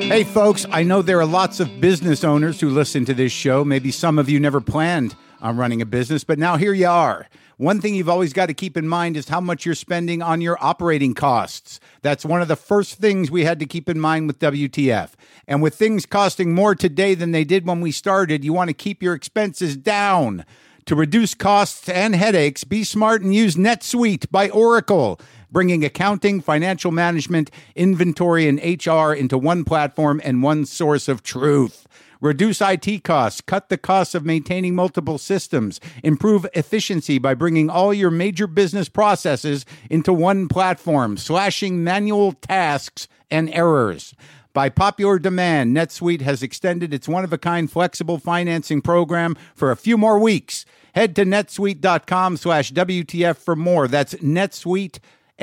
Hey folks, I know there are lots of business owners who listen to this show. Maybe some of you never planned on running a business, but now here you are. One thing you've always got to keep in mind is how much you're spending on your operating costs. That's one of the first things we had to keep in mind with WTF. And with things costing more today than they did when we started, you want to keep your expenses down. To reduce costs and headaches, be smart and use NetSuite by Oracle, bringing accounting, financial management, inventory, and HR into one platform and one source of truth. Reduce IT costs, cut the costs of maintaining multiple systems, improve efficiency by bringing all your major business processes into one platform, slashing manual tasks and errors. By popular demand, NetSuite has extended its one-of-a-kind flexible financing program for a few more weeks. Head to netsuite.com/WTF for more. That's NetSuite,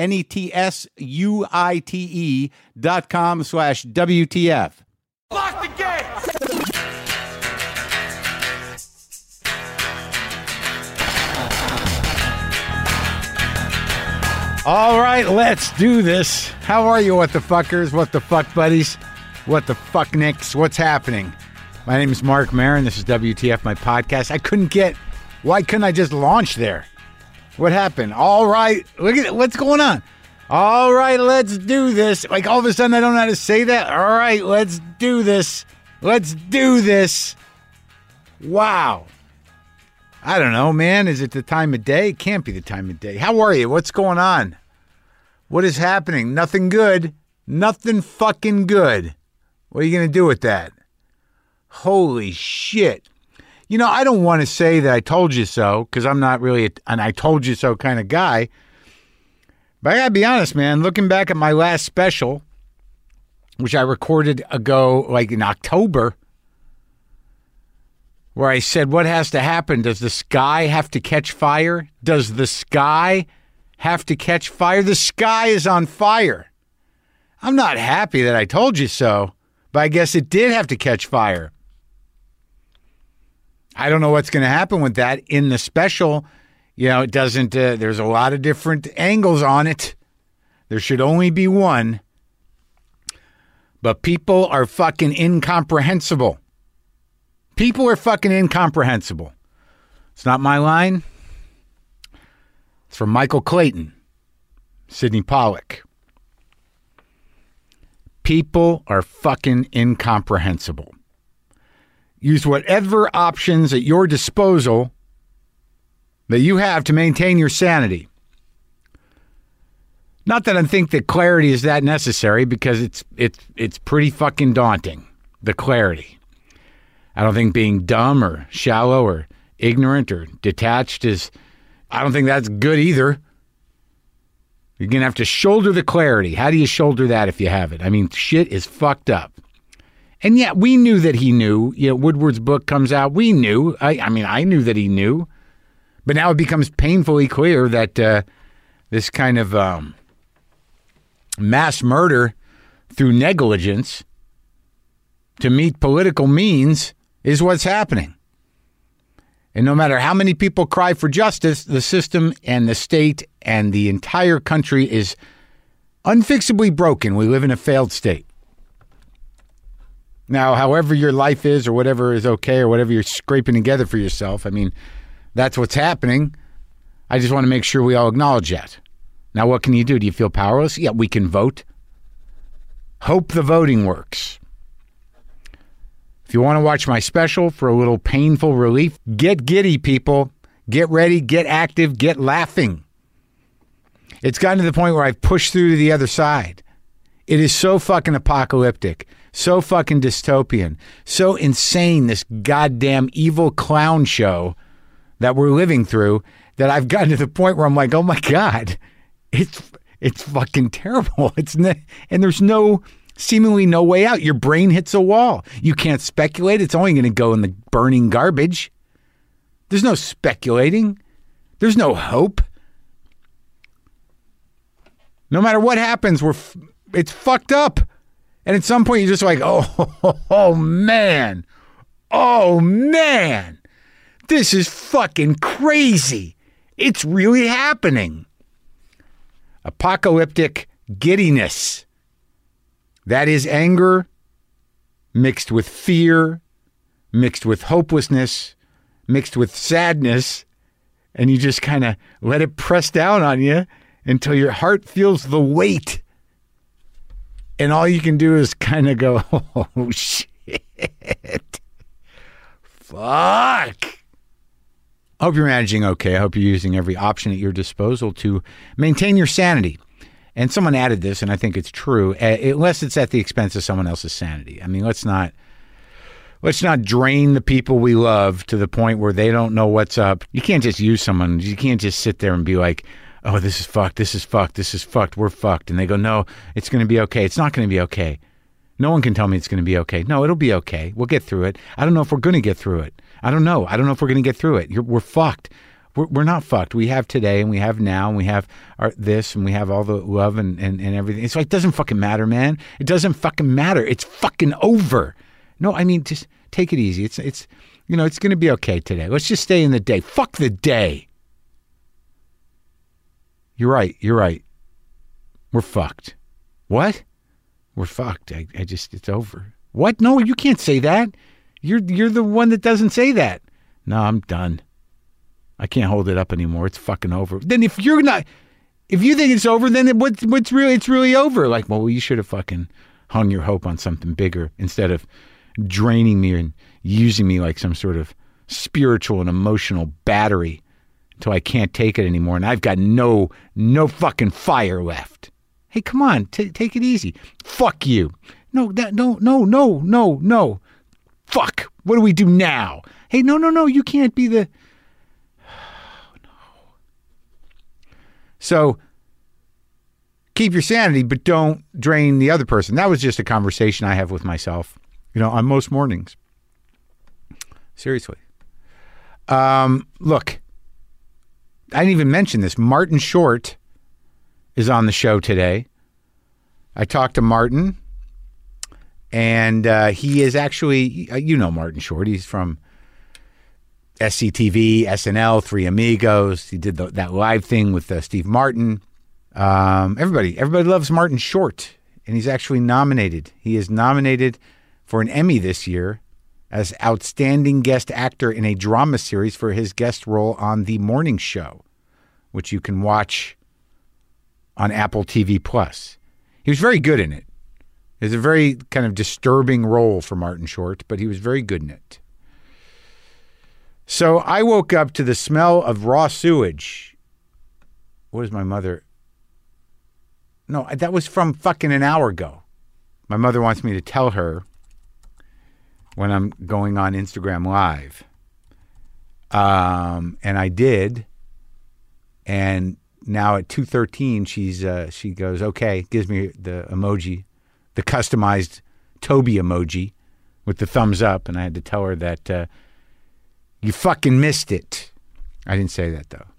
NetSuite.com/WTF. Lock the gate! All right, let's do this. How are you, what the fuckers, what the fuck buddies, what the fuck nicks, what's happening? My name is Mark Maron. This is WTF, my podcast. Why couldn't I just launch there? What happened? All right, look at it. What's going on? All right, let's do this. Like all of a sudden I don't know how to say that. All right, let's do this. Let's do this. Wow. I don't know, man. Is it the time of day? It can't be the time of day. How are you? What's going on? What is happening? Nothing good. Nothing fucking good. What are you going to do with that? Holy shit. You know, I don't want to say that I told you so, because I'm not really an I told you so kind of guy. But I got to be honest, man. Looking back at my last special, which I recorded ago, like in October, where I said, what has to happen? Does the sky have to catch fire? Does the sky have to catch fire? The sky is on fire. I'm not happy that I told you so, but I guess it did have to catch fire. I don't know what's going to happen with that in the special. You know, it doesn't, there's a lot of different angles on it. There should only be one. But people are fucking incomprehensible. People are fucking incomprehensible. It's not my line. It's from Michael Clayton, Sidney Pollack. People are fucking incomprehensible. Use whatever options at your disposal that you have to maintain your sanity. Not that I think that clarity is that necessary, because it's pretty fucking daunting, the clarity. I don't think being dumb or shallow or ignorant or detached I don't think that's good either. You're going to have to shoulder the clarity. How do you shoulder that if you have it? I mean, shit is fucked up. And yeah, we knew that he knew. You know, Woodward's book comes out. We knew. I knew that he knew. But now it becomes painfully clear that this kind of mass murder through negligence to meet political means is what's happening. And no matter how many people cry for justice, the system and the state and the entire country is unfixably broken. We live in a failed state. Now, however your life is or whatever is okay or whatever you're scraping together for yourself, I mean, that's what's happening. I just want to make sure we all acknowledge that. Now, what can you do? Do you feel powerless? Yeah, we can vote. Hope the voting works. If you want to watch my special for a little painful relief, get giddy, people. Get ready, get active, get laughing. It's gotten to the point where I've pushed through to the other side. It is so fucking apocalyptic, so fucking dystopian, so insane, this goddamn evil clown show that we're living through, that I've gotten to the point where I'm like, oh my God, it's fucking terrible. And there's seemingly no way out. Your brain hits a wall. You can't speculate. It's only going to go in the burning garbage. There's no speculating. There's no hope. No matter what happens, it's fucked up. And at some point, you're just like, oh man. Oh, man. This is fucking crazy. It's really happening. Apocalyptic giddiness. That is anger mixed with fear, mixed with hopelessness, mixed with sadness, and you just kind of let it press down on you until your heart feels the weight. And all you can do is kind of go, oh, shit. Fuck. I hope you're managing okay. I hope you're using every option at your disposal to maintain your sanity. And someone added this, and I think it's true, unless it's at the expense of someone else's sanity. I mean, let's not drain the people we love to the point where they don't know what's up. You can't just use someone. You can't just sit there and be like, oh, this is fucked, this is fucked, this is fucked, we're fucked. And they go, no, it's going to be okay. It's not going to be okay. No one can tell me it's going to be okay. No, it'll be okay. We'll get through it. I don't know if we're going to get through it. I don't know. I don't know if we're going to get through it. We're fucked. We're not fucked. We have today, and we have now, and we have this, and we have all the love and everything. It's like, it doesn't fucking matter, man. It doesn't fucking matter. It's fucking over. No, I mean, just take it easy. It's it's going to be okay today. Let's just stay in the day. Fuck the day. You're right. We're fucked. What? We're fucked. It's over. What? No, you can't say that. You're the one that doesn't say that. No, I'm done. I can't hold it up anymore. It's fucking over. Then if you think it's over, then it's really over. Like, well, you should have fucking hung your hope on something bigger instead of draining me and using me like some sort of spiritual and emotional battery until I can't take it anymore. And I've got no fucking fire left. Hey, come on, take it easy. Fuck you. No. Fuck. What do we do now? Hey, no. You can't be the... So keep your sanity, but don't drain the other person. That was just a conversation I have with myself, on most mornings. Seriously. Look, I didn't even mention this. Martin Short is on the show today. I talked to Martin, and he is actually, Martin Short. He's from SCTV, SNL, Three Amigos. He did that live thing with Steve Martin. Everybody loves Martin Short, and he's actually nominated. He is nominated for an Emmy this year as Outstanding Guest Actor in a Drama Series for his guest role on The Morning Show, which you can watch on Apple TV+. He was very good in it. It was a very kind of disturbing role for Martin Short, but he was very good in it. So I woke up to the smell of raw sewage. What is my mother? No, that was from fucking an hour ago. My mother wants me to tell her when I'm going on Instagram Live. And I did. And now at 2:13, she goes, okay, gives me the emoji, the customized Toby emoji with the thumbs up. And I had to tell her that you fucking missed it. I didn't say that, though.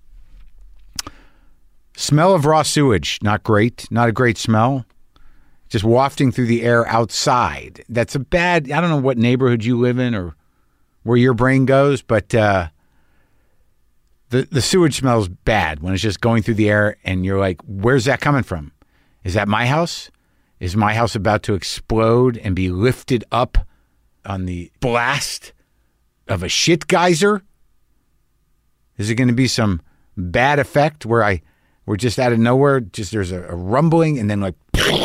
Smell of raw sewage, not great. Not a great smell. Just wafting through the air outside. That's a bad, I don't know what neighborhood you live in or where your brain goes, but the sewage smells bad when it's just going through the air and you're like, where's that coming from? Is that my house? Is my house about to explode and be lifted up on the blast of a shit geyser? Is it going to be some bad effect where we're just out of nowhere, just there's a rumbling and then like,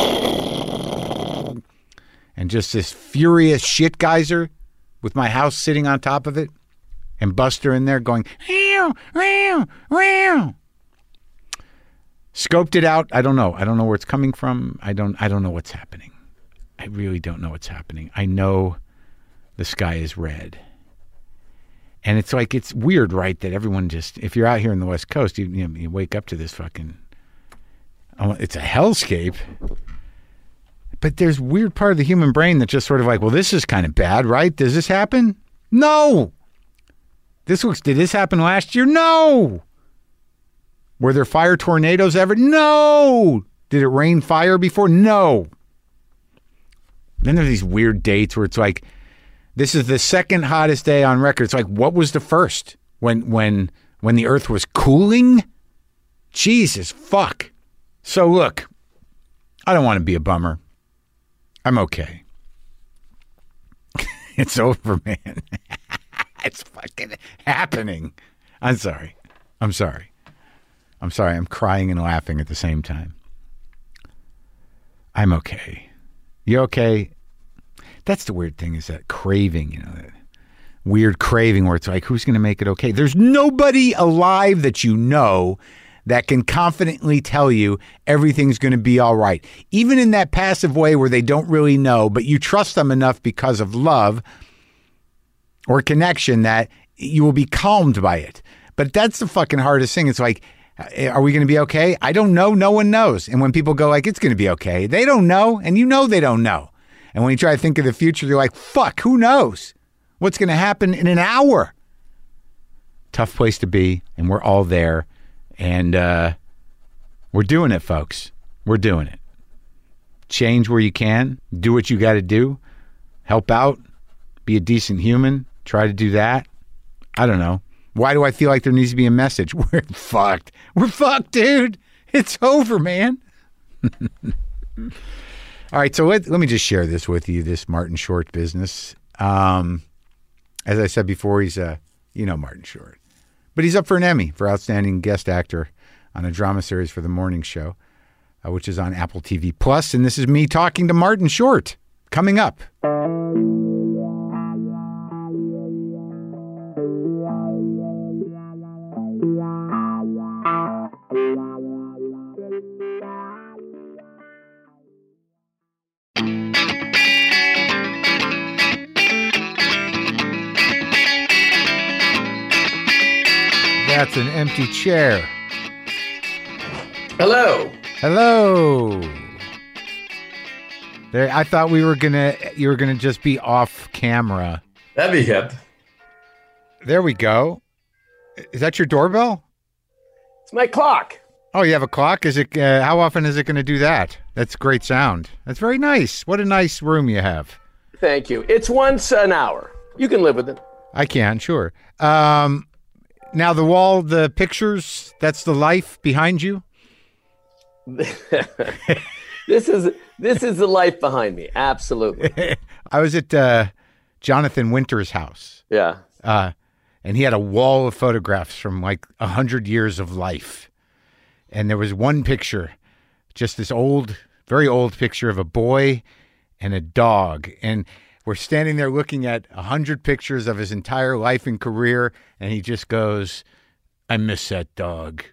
and just this furious shit geyser with my house sitting on top of it and Buster in there going, meow, meow, meow. Scoped it out. I don't know. I don't know where it's coming from. I don't know what's happening. I really don't know what's happening. I know the sky is red. And it's like, it's weird, right? That everyone just, if you're out here in the West Coast, you wake up to this fucking, it's a hellscape. But there's a weird part of the human brain that's just sort of like, well, this is kind of bad, right? Does this happen? No. Did this happen last year? No. Were there fire tornadoes ever? No. Did it rain fire before? No. Then there's these weird dates where it's like, this is the second hottest day on record. It's like, what was the first? When the earth was cooling? Jesus, fuck. So look, I don't want to be a bummer. I'm okay. It's over, man. It's fucking happening. I'm sorry. I'm crying and laughing at the same time. I'm okay. You okay? That's the weird thing, is that craving, that weird craving where it's like, who's going to make it okay? There's nobody alive that you know that can confidently tell you everything's going to be all right. Even in that passive way where they don't really know, but you trust them enough because of love or connection that you will be calmed by it. But that's the fucking hardest thing. It's like, are we going to be okay? I don't know. No one knows. And when people go like, it's going to be okay, they don't know. And they don't know. And when you try to think of the future, you're like, fuck, who knows? What's going to happen in an hour? Tough place to be. And we're all there. And we're doing it, folks. We're doing it. Change where you can. Do what you got to do. Help out. Be a decent human. Try to do that. I don't know. Why do I feel like there needs to be a message? We're fucked. We're fucked, dude. It's over, man. All right, so let me just share this with you, this Martin Short business. As I said before, he's Martin Short. But he's up for an Emmy for Outstanding Guest Actor on a drama series for The Morning Show, which is on Apple TV Plus. And this is me talking to Martin Short, coming up. That's an empty chair. Hello. Hello. There, I thought you were gonna just be off camera. That'd be hip. There we go. Is that your doorbell? It's my clock. Oh, you have a clock? Is it? How often is it going to do that? That's great sound. That's very nice. What a nice room you have. Thank you. It's once an hour. You can live with it. I can, sure. Now the wall, the pictures, that's the life behind you? This is the life behind me. Absolutely. I was at Jonathan Winter's house. Yeah. And he had a wall of photographs from like 100 years of life. And there was one picture, just this old, very old picture of a boy and a dog. And we're standing there looking at 100 pictures of his entire life and career, and he just goes, I miss that dog.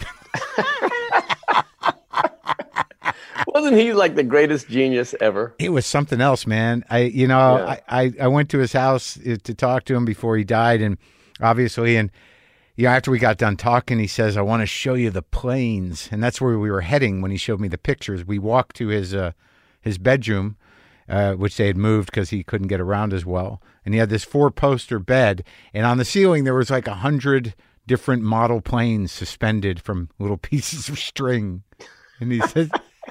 Wasn't he like the greatest genius ever? It was something else, man. I went to his house to talk to him before he died, and obviously, and after we got done talking, he says, I want to show you the plains. And that's where we were heading when he showed me the pictures. We walked to his bedroom, which they had moved because he couldn't get around as well. And he had this 4-poster bed. And on the ceiling, there was like 100 different model planes suspended from little pieces of string. And he said,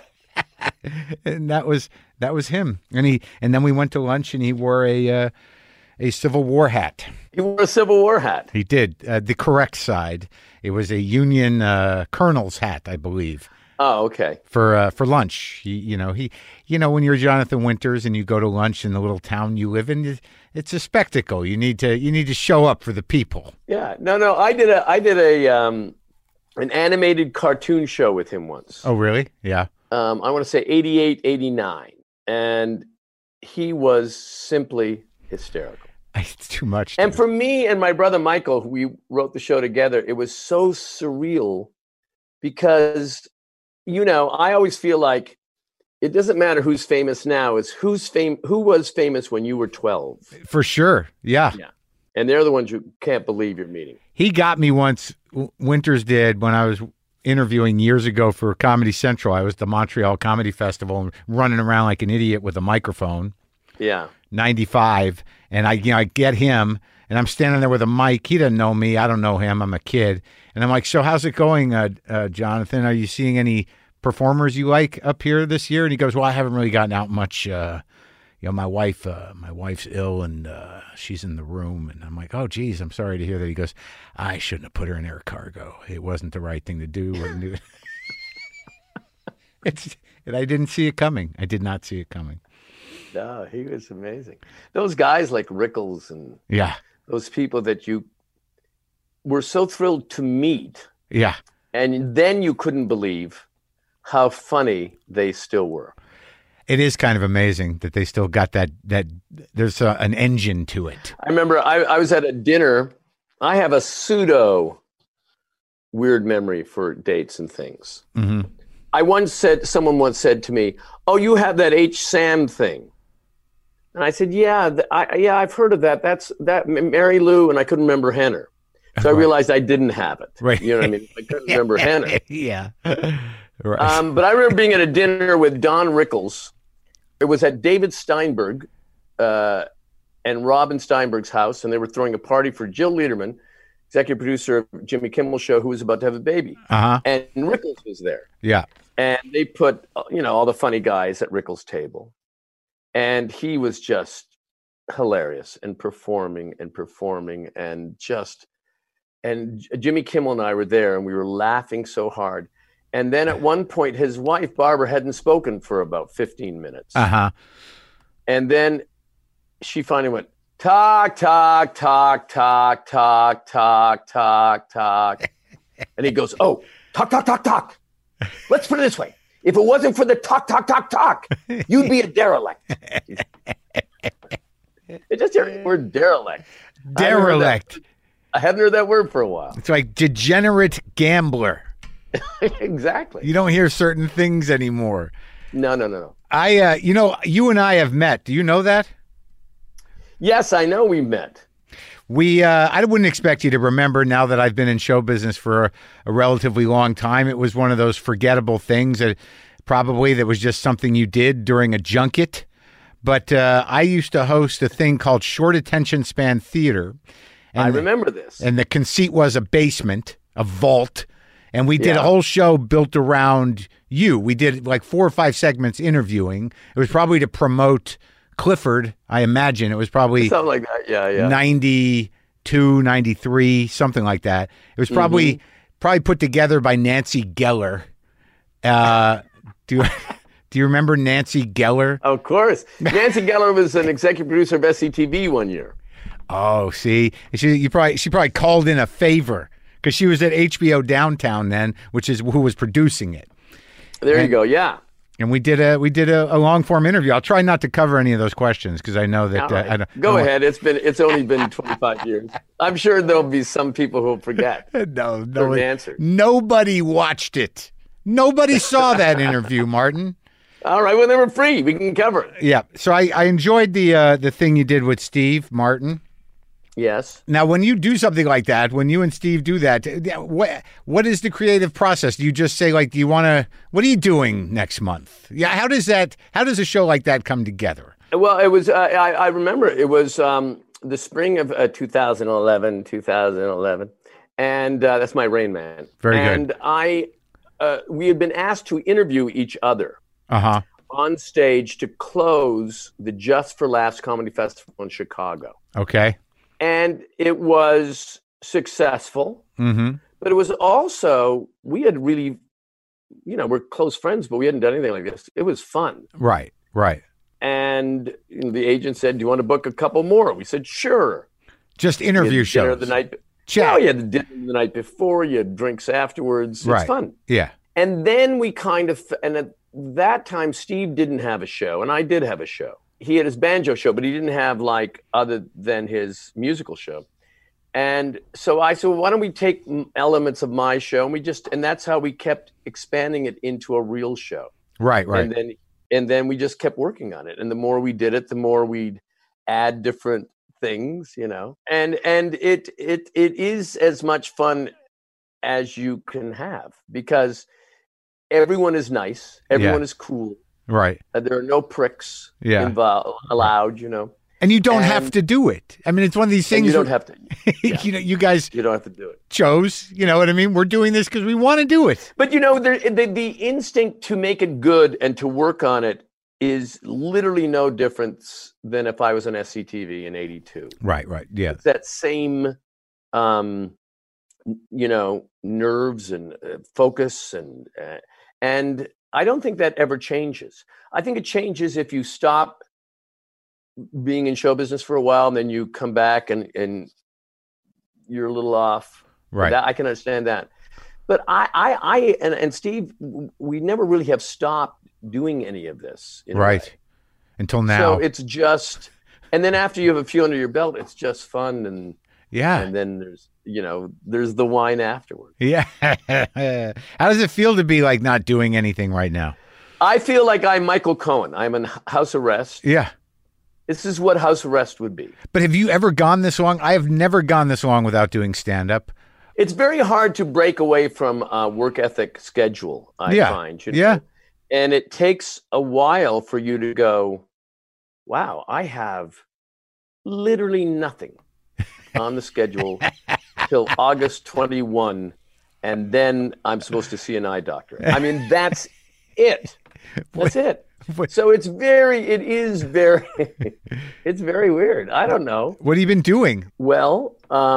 and that was him. And then we went to lunch, and he wore a Civil War hat. He wore a Civil War hat. He did. The correct side. It was a Union colonel's hat, I believe. Oh, okay. For lunch, when you're Jonathan Winters and you go to lunch in the little town you live in, it's a spectacle. You need to show up for the people. Yeah. No. I did an animated cartoon show with him once. Oh, really? Yeah. I want to say 88, 89, and he was simply hysterical. It's too much. And for me and my brother Michael, who we wrote the show together, it was so surreal because, I always feel like it doesn't matter who's famous now, it's who was famous when you were 12. For sure. Yeah. Yeah. And they're the ones you can't believe you're meeting. He got me once, Winters did, when I was interviewing years ago for Comedy Central. I was at the Montreal Comedy Festival and running around like an idiot with a microphone. Yeah. 95. And I get him, and I'm standing there with a mic. He doesn't know me. I don't know him. I'm a kid. And I'm like, so how's it going, Jonathan? Are you seeing any performers you like up here this year? And he goes, well, I haven't really gotten out much. My wife's ill, and she's in the room. And I'm like, oh, geez, I'm sorry to hear that. He goes, I shouldn't have put her in air cargo. It wasn't the right thing to do. And I didn't see it coming. I did not see it coming. No, he was amazing. Those guys like Rickles and Yeah. those people that you were so thrilled to meet, Yeah. and then you couldn't believe how funny they still were. It is kind of amazing that they still got that there's an engine to it. I remember I was at a dinner. I have a pseudo weird memory for dates and things. Mm-hmm. Someone once said to me, "Oh, you have that H. Sam thing." And I said, "Yeah, I've heard of that. That's that Mary Lou," and I couldn't remember Henner. So I realized I didn't have it. Right. You know what I mean? I couldn't remember Henner. Yeah. Right. But I remember being at a dinner with Don Rickles. It was at David Steinberg and Robin Steinberg's house, and they were throwing a party for Jill Lederman, executive producer of Jimmy Kimmel's show, who was about to have a baby. Uh-huh. And Rickles was there. Yeah. And they put, all the funny guys at Rickles' table. And he was just hilarious and performing and Jimmy Kimmel and I were there, and we were laughing so hard. And then at one point, his wife, Barbara, hadn't spoken for about 15 minutes. Uh-huh. And then she finally went, talk, talk, talk, talk, talk, talk, talk, talk. And he goes, oh, talk, talk, talk, talk. Let's put it this way. If it wasn't for the talk, talk, talk, talk, you'd be a derelict. It just the word derelict. Derelict. I hadn't heard that word for a while. It's like degenerate gambler. Exactly. You don't hear certain things anymore. No. You and I have met. Do you know that? Yes, I know we met. I wouldn't expect you to remember now that I've been in show business for a relatively long time. It was one of those forgettable things that was just something you did during a junket. But I used to host a thing called Short Attention Span Theater. I remember this. And the conceit was a basement, a vault. And we did a whole show built around you. We did like 4 or 5 segments interviewing. It was probably to promote Clifford, I imagine. It was probably something like that. Yeah. 92, 93, something like that. It was probably put together by Nancy Geller. Do you remember Nancy Geller? Of course. Nancy Geller was an executive producer of SCTV one year. Oh, see, she probably called in a favor because she was at HBO Downtown then, which is who was producing it. There you go. Yeah. And we did a long form interview. I'll try not to cover any of those questions because I know that right. I don't. Go ahead. It's only been 25 years. I'm sure there'll be some people who'll forget. No answer. Nobody watched it. Nobody saw that interview, Martin. All right. Well, they were free. We can cover it. Yeah. So I enjoyed the thing you did with Steve Martin. Yes. Now, when you do something like that, when you and Steve do that, what is the creative process? Do you just say, like, what are you doing next month? Yeah. How does a show like that come together? Well, it was, I remember it was the spring of 2011. And that's my Rain Man. Very good. And we had been asked to interview each other on stage to close the Just for Laughs Comedy Festival in Chicago. Okay. And it was successful, but it was also, we had really, we're close friends, but we hadn't done anything like this. It was fun. Right. And the agent said, do you want to book a couple more? We said, sure. Just interview shows. Chat. You had the dinner the night before, you had drinks afterwards. It's fun. Yeah. And then we and at that time, Steve didn't have a show, and I did have a show. He had his banjo show, but he didn't have other than his musical show. And so I said, well, why don't we take elements of my show and that's how we kept expanding it into a real show. Right. And then we just kept working on it. And the more we did it, the more we'd add different things, and it is as much fun as you can have because everyone is nice. Everyone is cool. Right. There are no pricks allowed, And you don't have to do it. I mean, it's one of these things. You don't have to. Yeah. You guys. You don't have to do it. Chose. You know what I mean? We're doing this because we want to do it. But the instinct to make it good and to work on it is literally no difference than if I was on SCTV in '82. Right. Yeah. It's that same, nerves and focus and I don't think that ever changes. I think it changes if you stop being in show business for a while, and then you come back and you're a little off. Right. I can understand that. But I and Steve, we never really have stopped doing any of this. Right. Until now. So it's just, and then after you have a few under your belt, it's just fun. And then there's the wine afterwards. Yeah. How does it feel to be like not doing anything right now? I feel like I'm Michael Cohen. I'm in house arrest. Yeah. This is what house arrest would be. But have you ever gone this long? I have never gone this long without doing stand-up. It's very hard to break away from a work ethic schedule, I find. Yeah. And it takes a while for you to go, wow, I have literally nothing on the schedule till August 21, and then I'm supposed to see an eye doctor. I mean, that's it. That's it. So it's very weird. I don't know. What have you been doing? Well,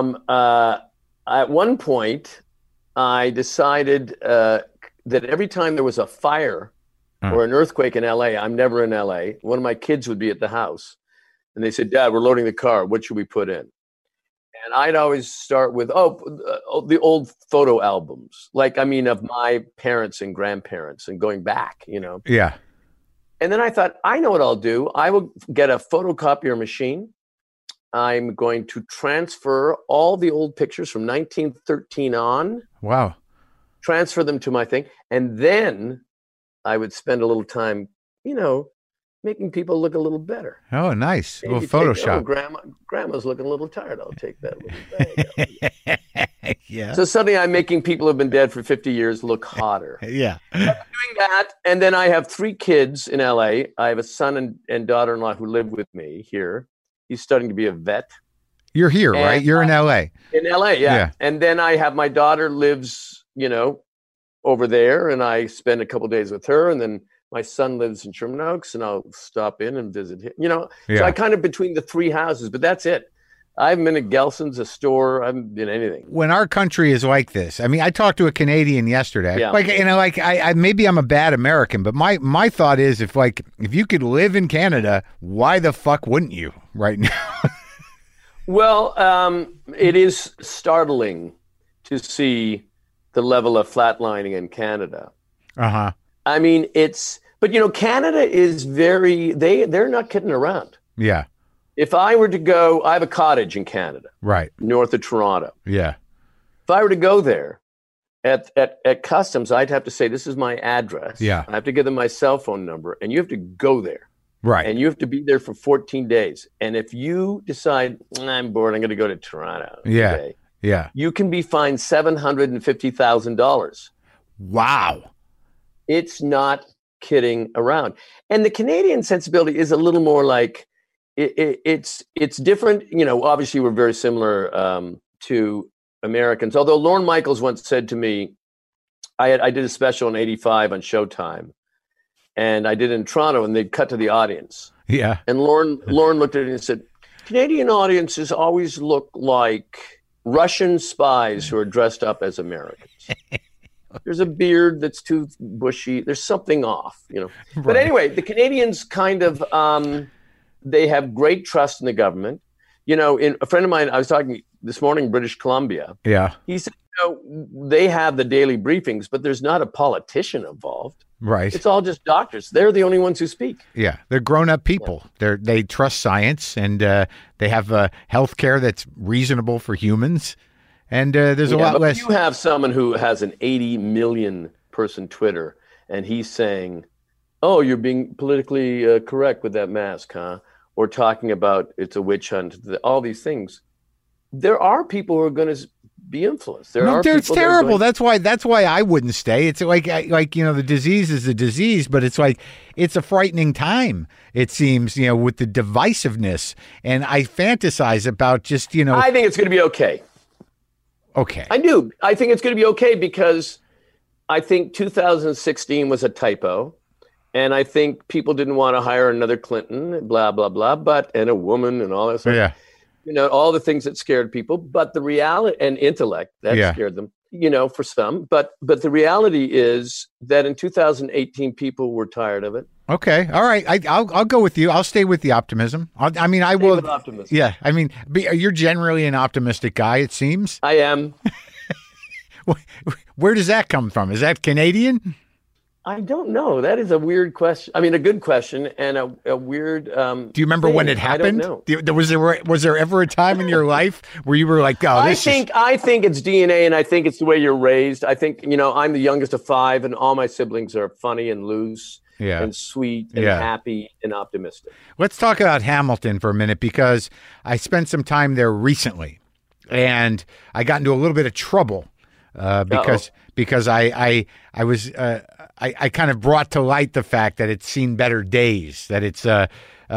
at one point, I decided that every time there was a fire or an earthquake in LA, I'm never in LA. One of my kids would be at the house, and they said, "Dad, we're loading the car. What should we put in?" And I'd always start with, the old photo albums, of my parents and grandparents and going back, Yeah. And then I thought, I know what I'll do. I will get a photocopier machine. I'm going to transfer all the old pictures from 1913 on. Wow. Transfer them to my thing. And then I would spend a little time, making people look a little better. Oh, nice. Maybe A little Photoshop. Grandma's looking a little tired. I'll take that little bag. Yeah. So suddenly I'm making people who've been dead for 50 years look hotter. Yeah. I'm doing that. And then I have 3 kids in LA. I have a son and daughter-in-law who live with me here. He's starting to be a vet. You're here, right? You're in LA. In LA, yeah. And then I have my daughter lives, over there, and I spend a couple days with her. And then my son lives in Sherman Oaks, and I'll stop in and visit him. So I kind of between the 3 houses, but that's it. I haven't been at Gelson's, a store. I haven't been anything. When our country is like this, I mean, I talked to a Canadian yesterday. Yeah. I maybe I'm a bad American, but my thought is if you could live in Canada, why the fuck wouldn't you right now? Well, it is startling to see the level of flatlining in Canada. Uh-huh. I mean, but Canada is they're not kidding around. Yeah. If I were to go, I have a cottage in Canada, right north of Toronto. Yeah. If I were to go there at customs, I'd have to say, this is my address. Yeah. I have to give them my cell phone number, and you have to go there. Right. And you have to be there for 14 days. And if you decide, I'm bored, I'm going to go to Toronto. Yeah. Today, yeah. You can be fined $750,000. Wow. It's not kidding around. And the Canadian sensibility is a little more like, it's different. Obviously we're very similar to Americans. Although Lorne Michaels once said to me, I did a special in '85 on Showtime, and I did it in Toronto, and they'd cut to the audience. Yeah. And Lorne looked at it and said, Canadian audiences always look like Russian spies who are dressed up as Americans. There's a beard that's too bushy. There's something off, Right. But anyway, the Canadians kind of, they have great trust in the government. A friend of mine, I was talking this morning in British Columbia. Yeah. He said, they have the daily briefings, but there's not a politician involved. Right. It's all just doctors. They're the only ones who speak. Yeah. They're grown-up people. Yeah. They trust science, and they have health care that's reasonable for humans. And there's a lot less. You have someone who has an 80 million person Twitter, and he's saying, "Oh, you're being politically correct with that mask, huh?" Or talking about it's a witch hunt. All these things. There are people who are going to be influenced. It's terrible. That's why I wouldn't stay. It's like the disease is a disease, but it's like it's a frightening time. It seems with the divisiveness, and I fantasize about just I think it's going to be okay. Okay. I do. I think it's going to be okay because I think 2016 was a typo. And I think people didn't want to hire another Clinton, blah, blah, blah, and a woman and all that stuff. Yeah. All the things that scared people. But the reality and intellect, that scared them. for some, but the reality is that in 2018, people were tired of it. Okay. All right. I'll go with you. I'll stay with the optimism. I mean, I will. With optimism. Yeah. I mean, you're generally an optimistic guy, it seems. I am. Where does that come from? Is that Canadian? I don't know. That is a weird question. I mean, a good question and a weird. Do you remember when it happened? I don't know. Was there ever a time in your life where you were like, "Oh, I think it's DNA, and I think it's the way you're raised. I think I'm the youngest of 5, and all my siblings are funny and loose, and sweet and happy and optimistic. Let's talk about Hamilton for a minute because I spent some time there recently, and I got into a little bit of trouble because I was. I kind of brought to light the fact that it's seen better days, that it's that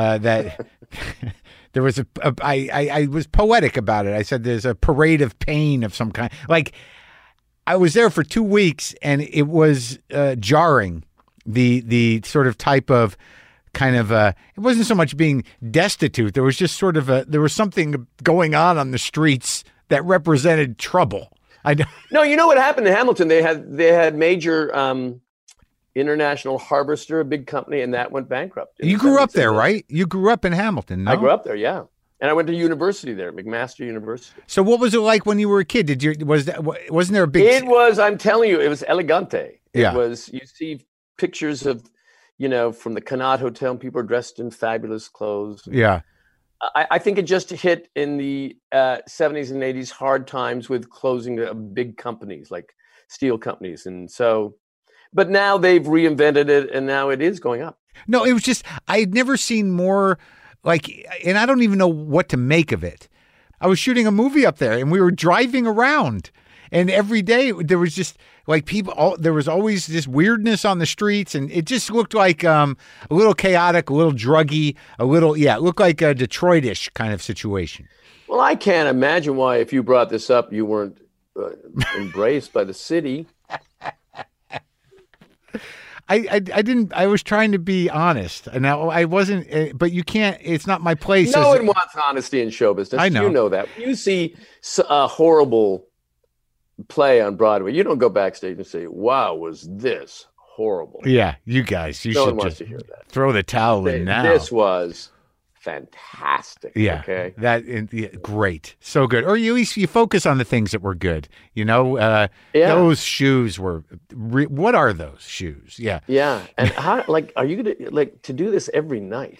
there was I was poetic about it. I said there's a parade of pain of some kind. Like I was there for 2 weeks and it was jarring, the sort of type of kind of it wasn't so much being destitute. There was just sort of there was something going on the streets that represented trouble. No, you know what happened in Hamilton? They had major International Harvester, a big company, and that went bankrupt. You grew up there, right? You grew up in Hamilton, no? I grew up there, yeah. And I went to university there, McMaster University. So what was it like when you were a kid? Wasn't there a big... It was, I'm telling you, it was elegante. Yeah. It was, you see pictures of, from the Connaught Hotel, and people are dressed in fabulous clothes. Yeah. I think it just hit in the 70s and 80s hard times with closing of big companies like steel companies. And so... But now they've reinvented it, and now it is going up. No, it was just, I had never seen more, and I don't even know what to make of it. I was shooting a movie up there, and we were driving around, and every day there was just, there was always this weirdness on the streets, and it just looked like a little chaotic, a little druggy, it looked like a Detroit-ish kind of situation. Well, I can't imagine why, if you brought this up, you weren't embraced by the city. I didn't. I was trying to be honest, and I wasn't. But you can't. It's not my place. No one wants honesty in show business. I know. You know that. When you see a horrible play on Broadway, you don't go backstage and say, "Wow, was this horrible?" Yeah, you guys. No one wants to hear that. Throw the towel in now. This was fantastic. Yeah. Okay. Great. So good. Or at least you focus on the things that were good. Those shoes were. What are those shoes? Yeah. Yeah. And how? Are you gonna to do this every night?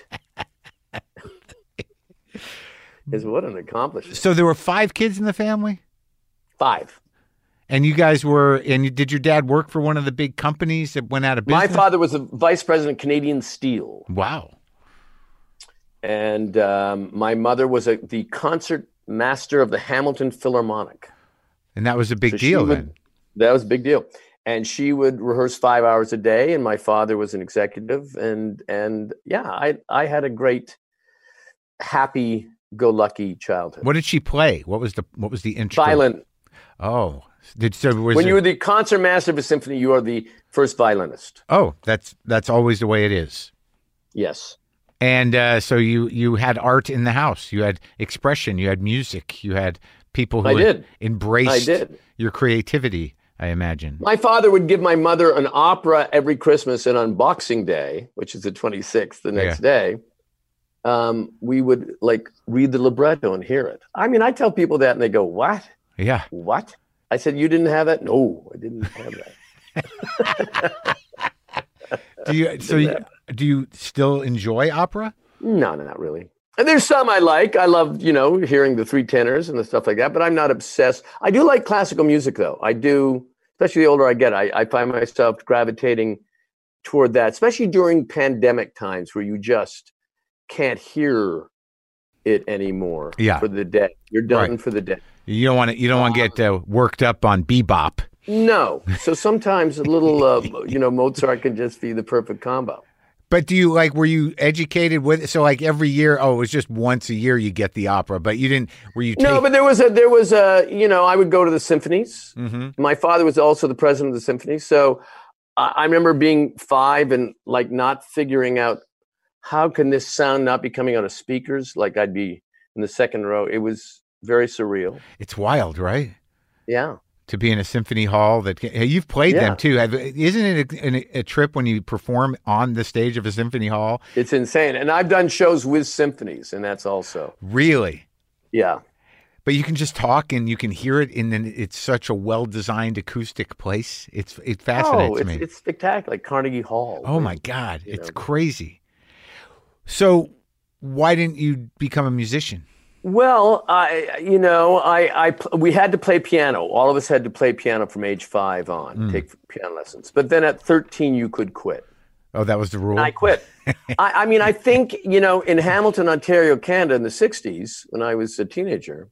Is what an accomplishment. So there were 5 kids in the family. 5. And you guys were. And did your dad work for one of the big companies that went out of business? My father was a vice president of Canadian Steel. Wow. And my mother was the concert master of the Hamilton Philharmonic. And that was a big deal then. That was a big deal. And she would rehearse 5 hours a day. And my father was an executive. And I had a great, happy-go-lucky childhood. What did she play? What was the instrument? Violin. Oh. When you were the concert master of a symphony, you are the first violinist. Oh, that's always the way it is. Yes. And so you had art in the house. You had expression. You had music. You had people who embraced your creativity, I imagine. My father would give my mother an opera every Christmas, and on Boxing Day, which is the 26th, the next day, we would read the libretto and hear it. I mean, I tell people that, and they go, "What? Yeah. What?" I said, "You didn't have that?" "No, I didn't have that." Do you still enjoy opera? No, not really. And there's some I like. I love, hearing the 3 tenors and the stuff like that, but I'm not obsessed. I do like classical music, though. I do, especially the older I get. I find myself gravitating toward that, especially during pandemic times where you just can't hear it anymore for the day. You're done for the day. You don't want to get worked up on bebop. No. So sometimes a little, Mozart can just be the perfect combo. But do you were you educated with it? So every year, it was just once a year you get the opera, but you didn't, No, but there was I would go to the symphonies. Mm-hmm. My father was also the president of the symphony. So I remember being 5 and not figuring out how can this sound not be coming out of speakers? I'd be in the second row. It was very surreal. It's wild, right? Yeah. To be in a symphony hall hey, you've played Yeah. them too. Isn't it a trip when you perform on the stage of a symphony hall? It's insane. And I've done shows with symphonies, and that's also. Really? Yeah. But you can just talk and you can hear it, and then it's such a well-designed acoustic place. It fascinates me. It's spectacular, like Carnegie Hall. Oh my God, it's crazy. So why didn't you become a musician? Well, we had to play piano. All of us had to play piano from age 5 on, take piano lessons. But then at 13, you could quit. Oh, that was the rule? And I quit. I think, in Hamilton, Ontario, Canada in the 60s, when I was a teenager,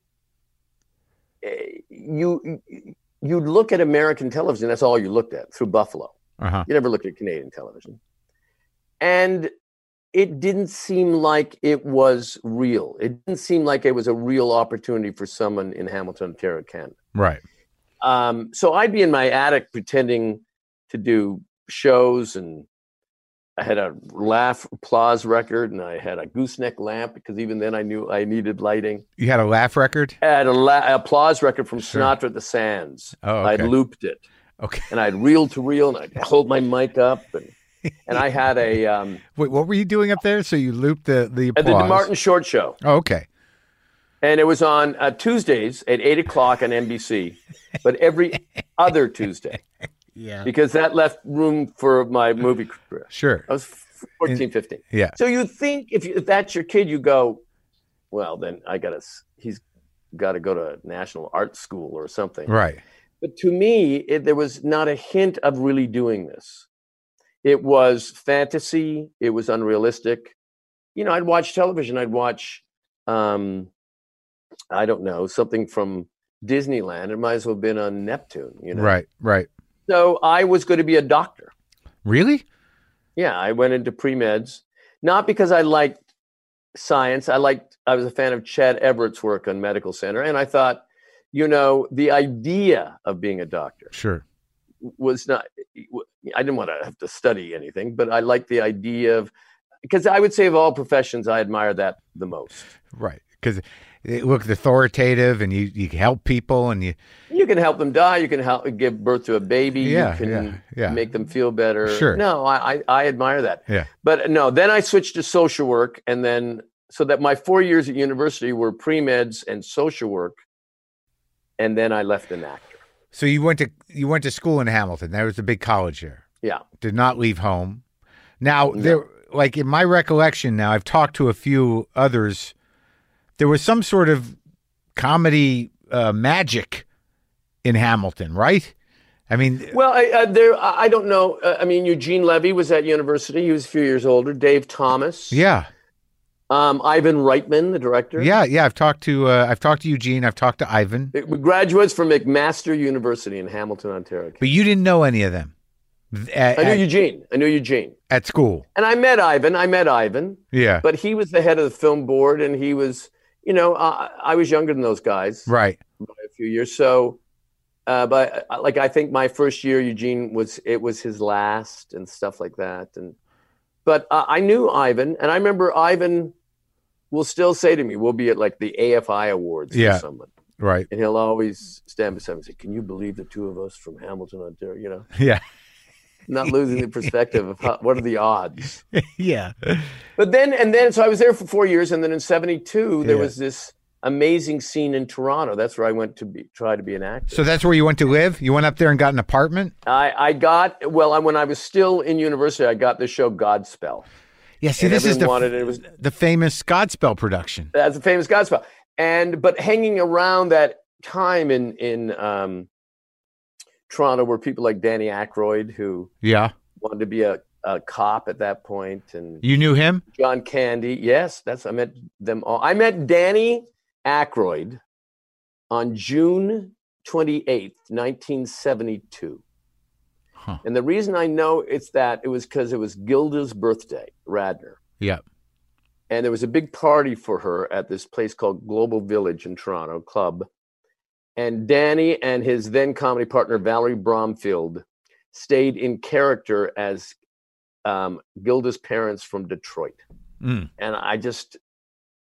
you'd look at American television. That's all you looked at through Buffalo. Uh-huh. You never looked at Canadian television. And it didn't seem like it was real. It didn't seem like it was a real opportunity for someone in Hamilton, Ontario, Canada. Right. So I'd be in my attic pretending to do shows, and I had a applause record, and I had a gooseneck lamp, because even then I knew I needed lighting. You had a laugh record? I had a applause record from Sinatra at the Sands. Oh, okay. I'd looped it. Okay. And I'd reel to reel, and I'd hold my mic up, and I had a Wait, what were you doing up there? So you looped the applause? at the DeMartin Short Show. Oh, okay. And it was on Tuesdays at 8:00 on NBC, but every other Tuesday. Yeah. Because that left room for my movie career. Sure. I was 14, 15. Yeah. So you think if that's your kid, you go, well, then he's got to go to National Art School or something. Right. But to me, there was not a hint of really doing this. It was fantasy. It was unrealistic. I'd watch television. I'd watch, I don't know, something from Disneyland. It might as well have been on Neptune. Right. Right. So I was going to be a doctor. Really? Yeah, I went into pre-meds, not because I liked science. I was a fan of Chad Everett's work on Medical Center. And I thought, the idea of being a doctor was not, I didn't want to have to study anything, but I liked the idea because I would say of all professions, I admire that the most. Right. Because it looked authoritative, and you help people, and you can help them die. You can help give birth to a baby. Yeah, you can make them feel better. Sure. No, I admire that. Yeah. But no, then I switched to social work, and then so that my 4 years at university were pre-meds and social work, and then I left an actor. So you went to school in Hamilton. There was a big college there. Yeah. Did not leave home. Now there, like in my recollection, now I've talked to a few others. There was some sort of comedy magic in Hamilton, right? I mean, well, I don't know. Eugene Levy was at university. He was a few years older. Dave Thomas. Yeah. Ivan Reitman, the director. Yeah. I've talked to Eugene. I've talked to Ivan. Graduates from McMaster University in Hamilton, Ontario. But you didn't know any of them. I knew Eugene at school. And I met Ivan. Yeah. But he was the head of the film board, and he was, I was younger than those guys. Right. By a few years. So, but I think my first year, Eugene was his last and stuff like that. But I knew Ivan, and I remember Ivan will still say to me, we'll be at like the AFI Awards or someone. Right. And he'll always stand beside me and say, can you believe the two of us from Hamilton, Ontario? Yeah. Not losing the perspective of what are the odds. Yeah. But then, so I was there for 4 years. And then in 1972, there was this amazing scene in Toronto. That's where I went to try to be an actor. So that's where you went to live? You went up there and got an apartment? When I was still in university, I got the show Godspell. Yeah, see, this is the famous Godspell production. That's the famous Godspell. But hanging around that time in Toronto were people like Danny Aykroyd, who wanted to be a cop at that point. And you knew him? John Candy. Yes, I met them all. I met Danny Aykroyd on June 28th, 1972. Huh. And the reason I know it was because it was Gilda's birthday, Radner. Yeah. And there was a big party for her at this place called Global Village in Toronto, club. And Danny and his then comedy partner, Valerie Bromfield, stayed in character as Gilda's parents from Detroit. Mm. And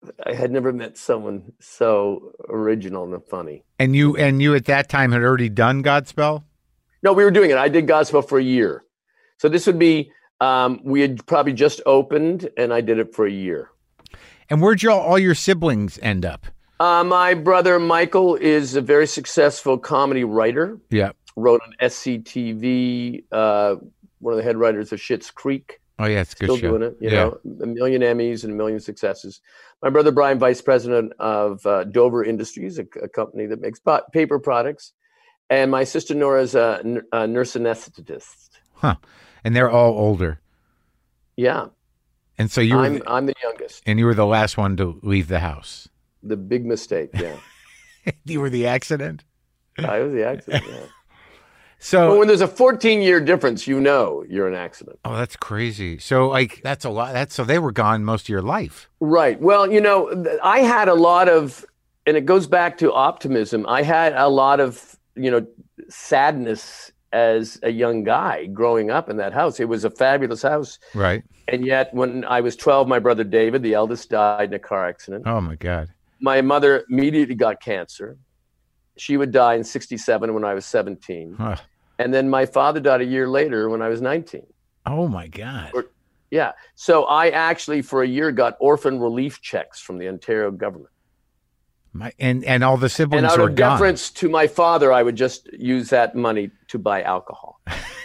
I had never met someone so original and funny. And you at that time had already done Godspell? No, we were doing it. I did Godspell for a year. So this would be, we had probably just opened, and I did it for a year. And where'd all your siblings end up? My brother Michael is a very successful comedy writer. Yeah. Wrote on SCTV, one of the head writers of Schitt's Creek. Oh, yeah, it's a good Still show. doing it, you know, a million Emmys and a million successes. My brother Brian, vice president of Dover Industries, a company that makes paper products. And my sister Nora is a nurse anesthetist. Huh. And they're all older. Yeah. And so I'm the youngest. And you were the last one to leave the house. The big mistake, yeah. You were the accident? I was the accident, yeah. So well, when there's a 14-year difference, you know you're an accident. Oh, that's crazy. So like that's a lot. So they were gone most of your life. Right. Well, you know, I had a lot of, and it goes back to optimism. I had a lot of, you know, sadness as a young guy growing up in that house. It was a fabulous house. Right. And yet when I was 12, my brother David, the eldest, died in a car accident. Oh my God. My mother immediately got cancer. She would die in 1967 when I was 17. Huh. And then my father died a year later when I was 19. Oh my God. Yeah. So I actually for a year got orphan relief checks from the Ontario government. And all the siblings were gone. And out of deference to my father, I would just use that money to buy alcohol.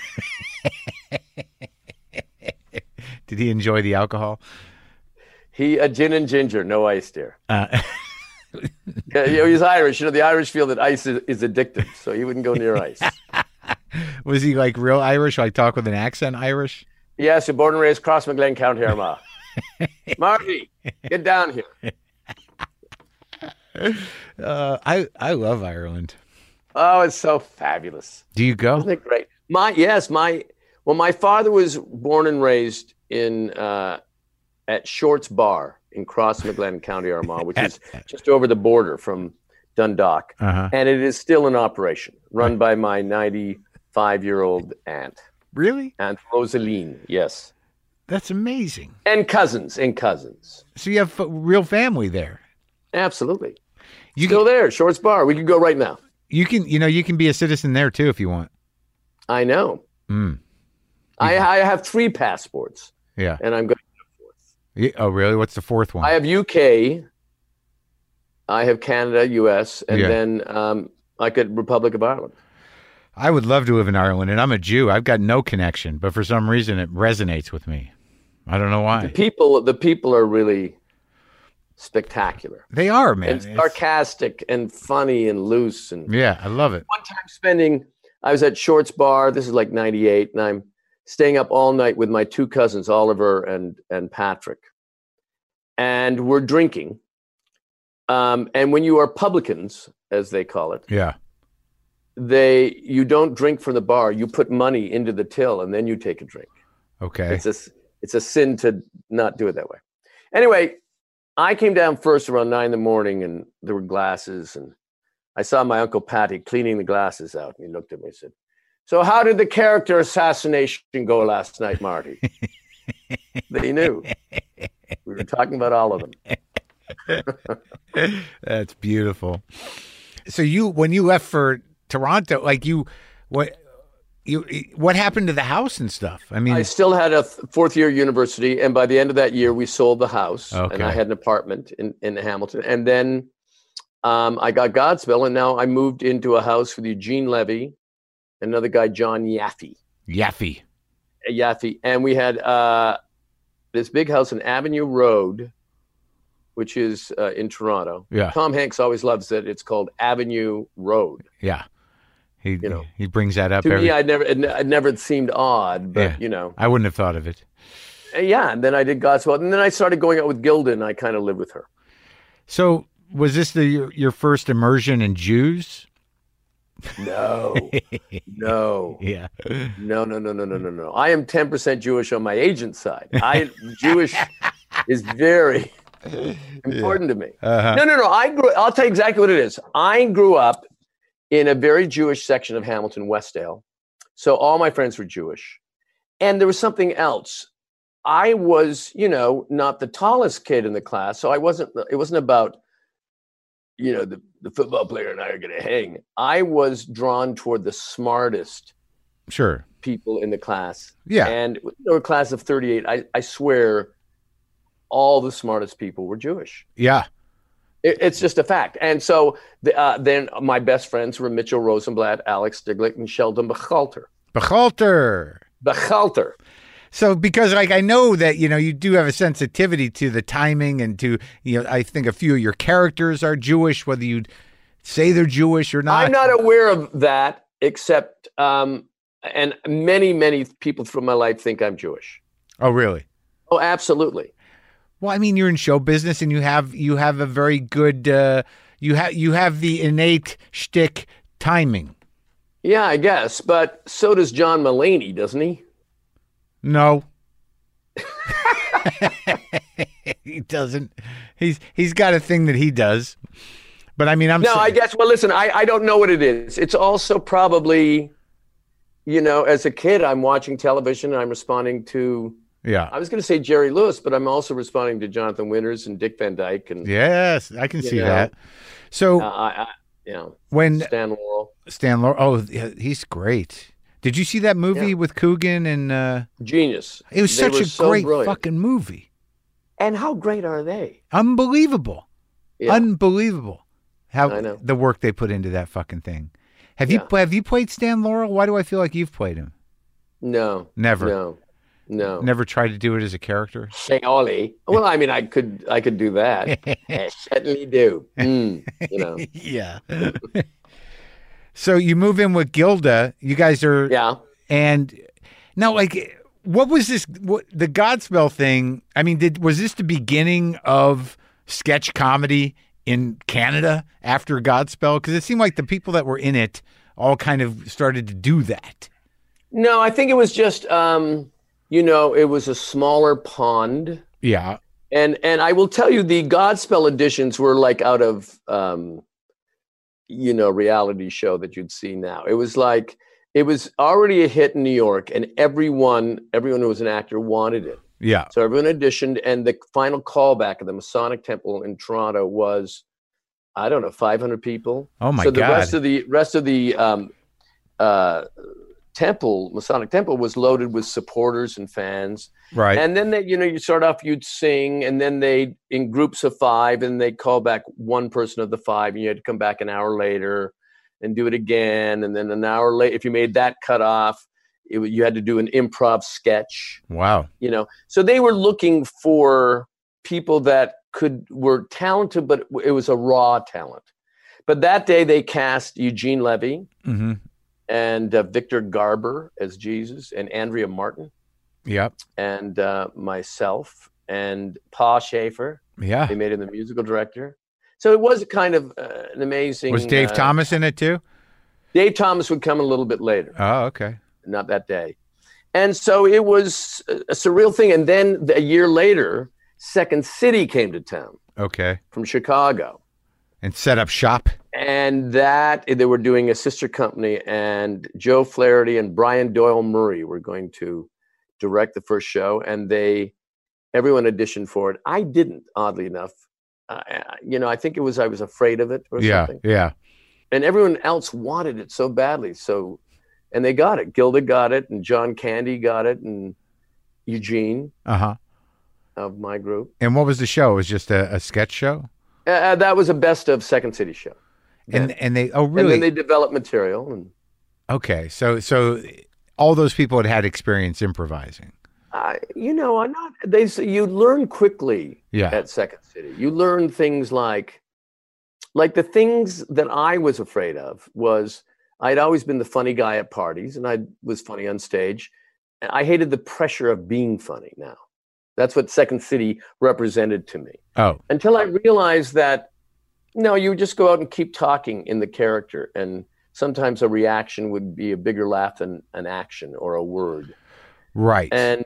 Did he enjoy the alcohol? He gin and ginger, no ice, dear. Yeah, you know, he's Irish. You know, the Irish feel that ice is addictive, so he wouldn't go near ice. Was he like real Irish, like talk with an accent Irish? Yes, yeah, so born and raised Crossmaglen, County Armagh. Marty, get down here. I love Ireland. Oh, it's so fabulous. Do you go? Isn't it great? My father was born and raised in at Shorts Bar in Crossmaglen, County Armagh, which is just over the border from Dundalk. Uh-huh. And it is still in operation, run by my 95-year-old aunt. Really? Aunt Rosaline, yes. That's amazing. And cousins. So you have real family there. Absolutely. Still there, Shorts Bar. We could go right now. You can be a citizen there too if you want. I know. Mm. I have 3 passports. Yeah. And I'm going to get a 4th. Yeah. Oh, really? What's the 4th one? I have UK. I have Canada, US, and then I could Republic of Ireland. I would love to live in Ireland, and I'm a Jew. I've got no connection, but for some reason it resonates with me. I don't know why. The people are really spectacular. They are, man. And sarcastic and funny and loose. And yeah, I love it. One time I was at Shorts Bar. This is like 98, and I'm staying up all night with my 2 cousins, Oliver and Patrick. And we're drinking. And when you are publicans, as they call it, yeah, you don't drink from the bar. You put money into the till, and then you take a drink. Okay. It's a sin to not do it that way. Anyway, I came down first around 9 a.m, and there were glasses, and I saw my Uncle Patty cleaning the glasses out, and he looked at me and said, "So how did the character assassination go last night, Marty?" They knew. We were talking about all of them. That's beautiful. So when you left for Toronto, like what happened to the house and stuff? I mean, I still had a 4th-year university, and by the end of that year, we sold the house, and I had an apartment in Hamilton. And then I got Godspell, and now I moved into a house with Eugene Levy, another guy, John Yaffe. Yaffe. And we had this big house on Avenue Road, which is in Toronto. Yeah. Tom Hanks always loves it. It's called Avenue Road. Yeah. He brings that up. To me, it never seemed odd, but I wouldn't have thought of it. Yeah, and then I did Godspell, and then I started going out with Gilda, and I kind of lived with her. So was this your first immersion in Jews? No. Yeah. No. I am 10% Jewish on my agent's side. Jewish is very important to me. Uh-huh. No. I'll tell you exactly what it is. I grew up in a very Jewish section of Hamilton, Westdale. So all my friends were Jewish. And there was something else. I was, not the tallest kid in the class. So it wasn't about, the football player and I are going to hang. I was drawn toward the smartest Sure. people in the class. Yeah. And a class of 38, I swear all the smartest people were Jewish. Yeah. It's just a fact. And so then my best friends were Mitchell Rosenblatt, Alex Stiglich, and Sheldon Bechalter. Bechalter. So because I know that, you do have a sensitivity to the timing and to, I think a few of your characters are Jewish, whether you say they're Jewish or not. I'm not aware of that, except, and many, many people through my life think I'm Jewish. Oh, really? Oh, absolutely. Well, I mean, you're in show business and you have a very good, you have the innate shtick timing. Yeah, I guess. But so does John Mulaney, doesn't he? No. He doesn't. He's got a thing that he does. But I mean, I guess, well, listen, I don't know what it is. It's also probably, as a kid, I'm watching television and I'm responding to, I was going to say Jerry Lewis, but I'm also responding to Jonathan Winters and Dick Van Dyke. And yes, I can see that. So when Stan Laurel. Oh, he's great. Did you see that movie with Coogan and Genius? It was such a great fucking movie. And how great are they? Unbelievable. Yeah. Unbelievable. I know. The work they put into that fucking thing. Have you played Stan Laurel? Why do I feel like you've played him? No. Never. No. Never tried to do it as a character? Say Ollie. Well, I mean, I could do that. I certainly do. Yeah. So you move in with Gilda. You guys are... Yeah. And now, what was this... the Godspell thing, I mean, was this the beginning of sketch comedy in Canada after Godspell? Because it seemed like the people that were in it all kind of started to do that. No, I think it was just... it was a smaller pond. Yeah. And I will tell you, the Godspell editions were like out of, reality show that you'd see now. It was already a hit in New York, and everyone who was an actor wanted it. Yeah. So everyone auditioned, and the final callback of the Masonic Temple in Toronto was, I don't know, 500 people. Oh my God. So the rest of the Masonic Temple was loaded with supporters and fans. Right. And then you start off, you'd sing, and then they, in groups of 5, and they'd call back one person of the 5, and you had to come back an hour later and do it again. And then an hour later, if you made that cut off, you had to do an improv sketch. Wow. So they were looking for people that were talented, but it was a raw talent. But that day they cast Eugene Levy. Mm-hmm. And Victor Garber as Jesus, and Andrea Martin. Yep. And myself and Paul Schaefer. Yeah. They made him the musical director. So it was kind of an amazing... Was Dave Thomas in it too? Dave Thomas would come a little bit later. Oh, okay. Not that day. And so it was a surreal thing. And then a year later, Second City came to town. Okay. From Chicago. And set up shop. And that they were doing a sister company, and Joe Flaherty and Brian Doyle Murray were going to direct the first show, and everyone auditioned for it. I didn't, oddly enough. I think I was afraid of it or something. Yeah. And everyone else wanted it so badly. So, and they got it. Gilda got it, and John Candy got it, and Eugene of my group. And what was the show? It was just a sketch show? That was a best of Second City show. And they really? And then they developed material. And okay, so all those people had experience improvising. I'm not. They say you learn quickly. Yeah. At Second City, you learn things like the things that I was afraid of was I'd always been the funny guy at parties, and I was funny on stage. And I hated the pressure of being funny. Now, that's what Second City represented to me. Oh. Until I realized that. No, you just go out and keep talking in the character, and sometimes a reaction would be a bigger laugh than an action or a word. Right. And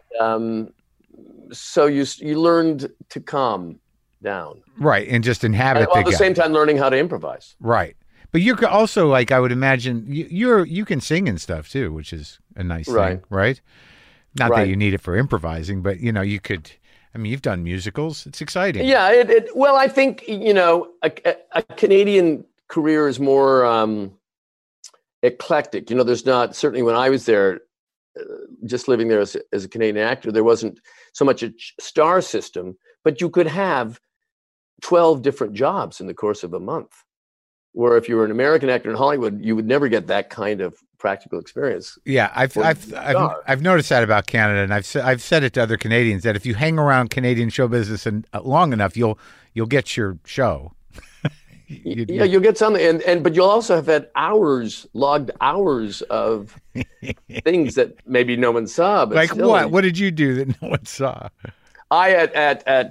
so you learned to calm down. Right, and just inhabit and at the same time learning how to improvise. Right. But you're also, I would imagine, you can sing and stuff too, which is a nice thing, right? Not Right. that you need it for improvising, but you could. I mean, you've done musicals. It's exciting. Yeah. Well, I think a Canadian career is more eclectic. There's not, certainly when I was there, just living there as a Canadian actor, there wasn't so much a star system, but you could have 12 different jobs in the course of a month. Where if you were an American actor in Hollywood, you would never get that kind of practical experience. Yeah, I've noticed that about Canada, and I've said it to other Canadians that if you hang around Canadian show business and long enough, you'll get your show. You'll get something, but you'll also have had logged hours of things that maybe no one saw. But like still, what? What did you do that no one saw? I at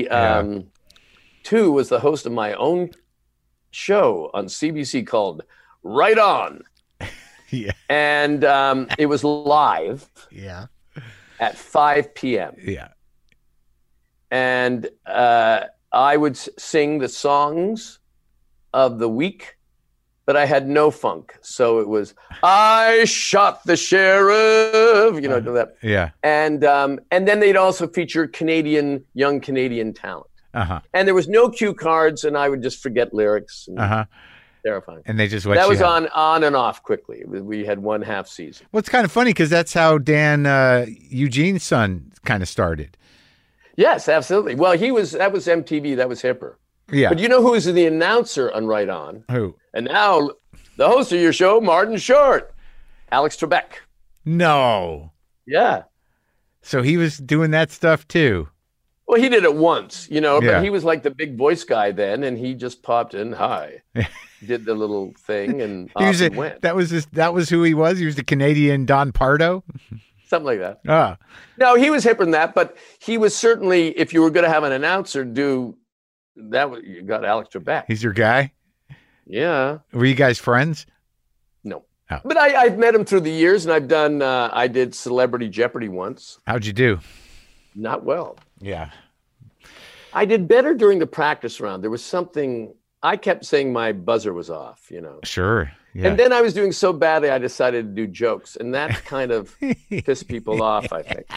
22 was the host of my own show on CBC called Right On. Yeah, And it was live. Yeah, at 5 p.m. Yeah, and I would sing the songs of the week, but I had no funk. So it was, I shot the sheriff, do that. Yeah. And then they'd also feature young Canadian talent. Uh-huh. And there was no cue cards, and I would just forget lyrics. Uh-huh. Terrifying. And they just that was on and off quickly. We had one half season. Well, it's kind of funny because that's how Dan Eugene's son kind of started. Yes, absolutely. Well, that was MTV. That was hipper. Yeah. But you know who was the announcer on Right On? Who? And now the host of your show, Martin Short, Alex Trebek. No. Yeah. So he was doing that stuff too. Well, he did it once, Yeah. but he was like the big voice guy then, and he just popped in, hi, did the little thing, and off he went. That was who he was? He was the Canadian Don Pardo? Something like that. Ah. No, he was hipper than that, but he was certainly, if you were going to have an announcer do that, you got Alex Trebek. He's your guy? Yeah. Were you guys friends? No. Oh. But I've met him through the years, and I did Celebrity Jeopardy once. How'd you do? Not well. Yeah. I did better during the practice round. There was something, I kept saying my buzzer was off, Sure. Yeah. And then I was doing so badly, I decided to do jokes, and that kind of pissed people off, I think.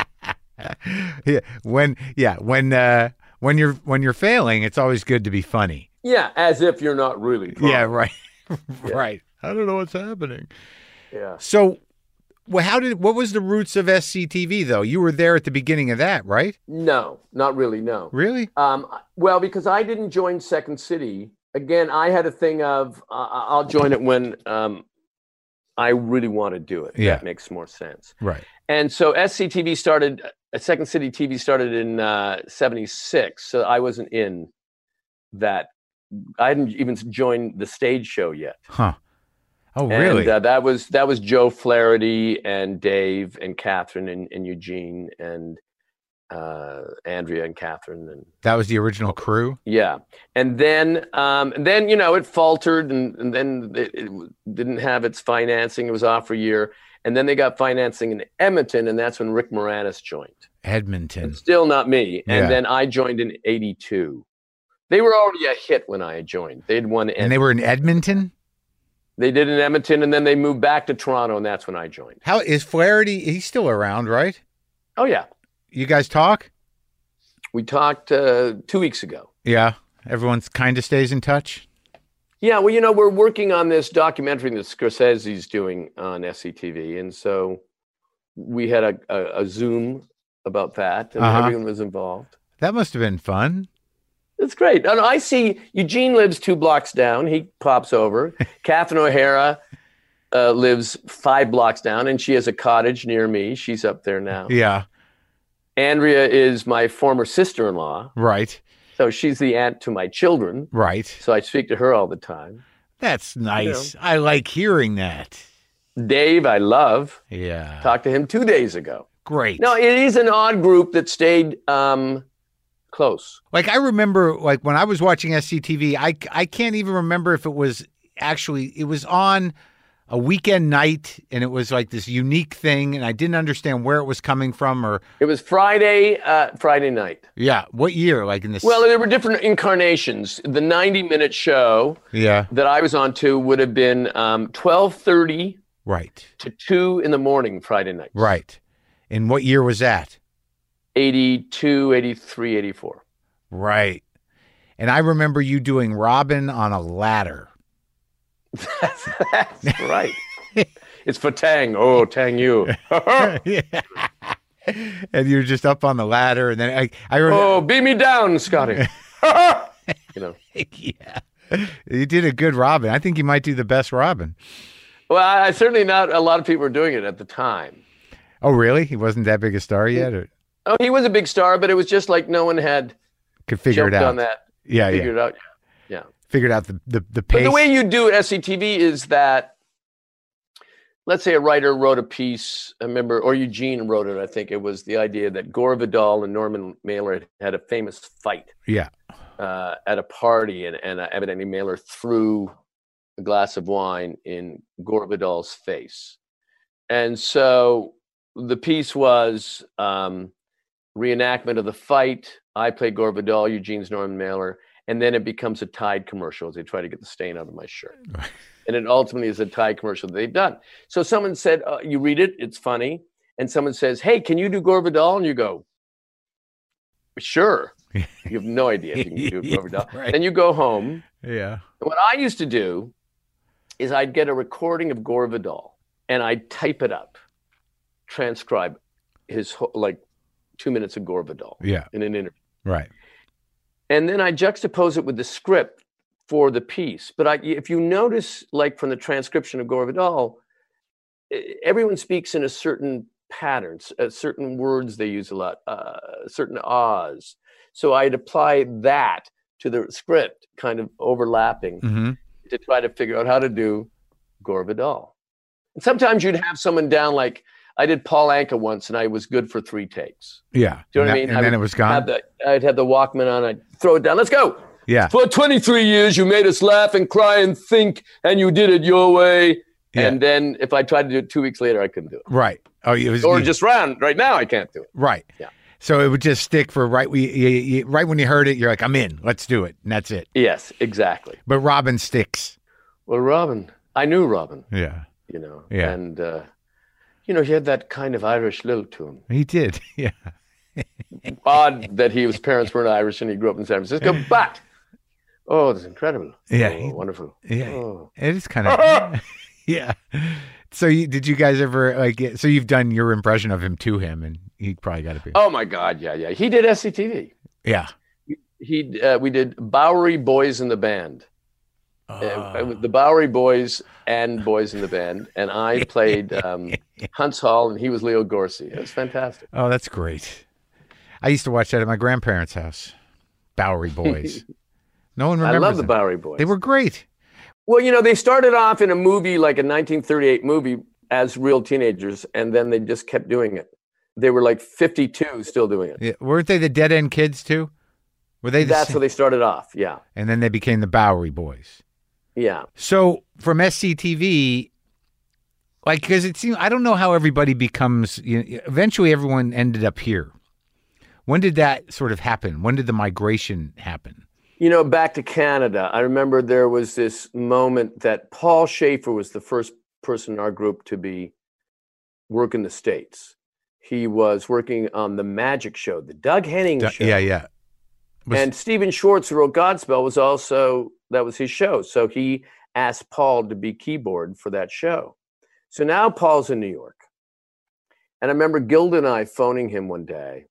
Yeah. When you're failing, it's always good to be funny. Yeah, as if you're not really trying. Yeah, right. Right. I don't know what's happening. Yeah. So, what was the roots of SCTV though? You were there at the beginning of that, right? No, not really. No. Really? Well, because I didn't join Second City. Again, I had a thing of I'll join it when I really want to do it. Yeah. That makes more sense. Right. And so SCTV started. Second City TV started in '76, so I wasn't in that. I hadn't even joined the stage show yet. Huh. Oh, really? And that was Joe Flaherty and Dave and Catherine and Eugene and Andrea and Catherine, and that was the original crew. Yeah, and then it faltered, and then it didn't have its financing. It was off for a year, and then they got financing in Edmonton, and that's when Rick Moranis joined. Edmonton, but still not me. Yeah. And then I joined in '82. They were already a hit when I joined. They'd won, and they were in Edmonton. They did in Edmonton, and then they moved back to Toronto, and that's when I joined. How is Flaherty? He's still around, right? Oh yeah. You guys talk? We talked 2 weeks ago. Yeah, everyone's kind of stays in touch. Yeah, well, we're working on this documentary that Scorsese's doing on SCTV, and so we had a Zoom about that, and everyone was involved. That must have been fun. It's great. And I see Eugene lives 2 blocks down. He pops over. Catherine O'Hara lives 5 blocks down, and she has a cottage near me. She's up there now. Yeah. Andrea is my former sister-in-law. Right. So she's the aunt to my children. Right. So I speak to her all the time. That's nice. I like hearing that. Dave, I love. Yeah. Talked to him 2 days ago. Great. No, it is an odd group that stayed close. Like I remember, like when I was watching SCTV, I can't even remember if it was on a weekend night, and it was like this unique thing, and I didn't understand where it was coming from. Or it was Friday night. Yeah, what year? Like in this? Well, there were different incarnations. The 90-minute show, that I was on to would have been 12:30, right, to 2 in the morning Friday night. Right. And what year was that? 82, 83, 84. Right. And I remember you doing Robin on a ladder. That's right. It's for Tang. Oh, Tang you. Yeah. And you're just up on the ladder, and then I remember. Oh, beat me down, Scotty. You know. Yeah, you did a good Robin. I think you might do the best Robin. Well, I certainly not. A lot of people were doing it at the time. Oh, really? He wasn't that big a star yet? Or? Oh, he was a big star, but it was just like no one had Could figure it jumped out. on that. Yeah, Figured it out. Yeah. Figured out the But pace. the way you do it, SCTV, is that, let's say a writer wrote a piece, I remember, or Eugene wrote it, I think it was the idea that Gore Vidal and Norman Mailer had a famous fight Yeah. at a party, and evidently Mailer threw a glass of wine in Gore Vidal's face. And so the piece was reenactment of the fight. I play Gore Vidal, Eugene's Norman Mailer, and then it becomes a Tide commercial as they try to get the stain out of my shirt. And it ultimately is a Tide commercial that they've done. So someone said, you read it, it's funny. And someone says, hey, can you do Gore Vidal? And you go, sure. You have no idea if you can do Gore Vidal. Right. Then you go home. Yeah. And what I used to do is I'd get a recording of Gore Vidal and I'd type it up, transcribe his like 2 minutes of Gore Vidal Yeah. in an interview. Right. And then I juxtapose it with the script for the piece. But if you notice, like from the transcription of Gore Vidal, everyone speaks in a certain pattern, certain words they use a lot, certain ahs. So I'd apply that to the script, kind of overlapping, to try to figure out how to do Gore Vidal. And sometimes you'd have someone down, like I did Paul Anka once, and I was good for 3 takes. Yeah. Do you know what I mean? And then it was gone. I'd have the Walkman on. I'd throw it down. Let's go. Yeah. For 23 years, you made us laugh and cry and think, and you did it your way. Yeah. And then if I tried to do it 2 weeks later, I couldn't do it. Right. Oh, it was, Or just right now, I can't do it. right. Yeah. So it would just stick for right. Right when you heard it, you're like, I'm in. Let's do it, and that's it. Yes, exactly. But Robin sticks. Well, Robin, I knew Robin. Yeah. You know. Yeah. And he had that kind of Irish lilt to him. He did. Yeah. Odd that his parents weren't Irish and he grew up in San Francisco, but that's incredible. Yeah. Oh, wonderful. Yeah. Oh. It is kind of. Yeah. So did you guys ever so you've done your impression of him to him, and he probably got to be. Oh my God, yeah. He did SCTV. Yeah. We did Bowery Boys in the Band. The Bowery Boys and Boys in the Band, and I played Hunts Hall, and he was Leo Gorcey. It was fantastic. Oh, that's great. I used to watch that at my grandparents' house. Bowery Boys. No one remembers I love the them. Bowery Boys. They were great. Well, they started off in a movie, like a 1938 movie, as real teenagers, and then they just kept doing it. They were like 52 still doing it. Yeah. Weren't they the Dead End Kids too? Were they? That's how they started off, yeah. And then they became the Bowery Boys. Yeah. So from SCTV, because it seems, I don't know how everybody becomes, eventually everyone ended up here. When did that sort of happen? When did the migration happen? Back to Canada, I remember there was this moment that Paul Schaefer was the first person in our group to work in the States. He was working on the Magic Show, the Doug Henning show. Yeah. And Stephen Schwartz, who wrote Godspell, that was his show. So he asked Paul to be keyboard for that show. So now Paul's in New York. And I remember Gilda and I phoning him one day.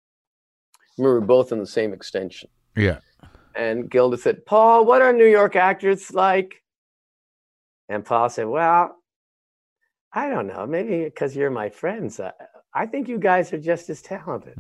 We were both in the same extension. Yeah. And Gilda said, Paul, what are New York actors like? And Paul said, well, I don't know. Maybe because you're my friends. I think you guys are just as talented.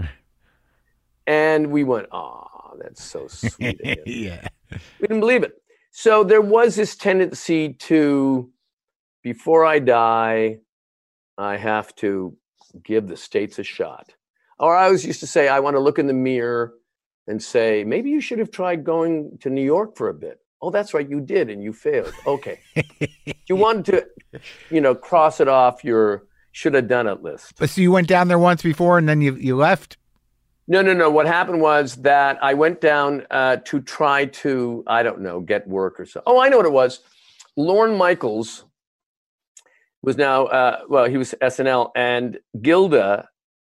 And we went, oh, that's so sweet. Yeah. We didn't believe it. So there was this tendency to, before I die, I have to give the States a shot. Or I always used to say, I want to look in the mirror and say, maybe you should have tried going to New York for a bit. Oh, that's right, you did, and you failed. Okay. You wanted to, cross it off your should have done it list. So you went down there once before, and then you left? No. What happened was that I went down to try to, I don't know, get work or so. Oh, I know what it was. Lorne Michaels was now, he was SNL, and Gilda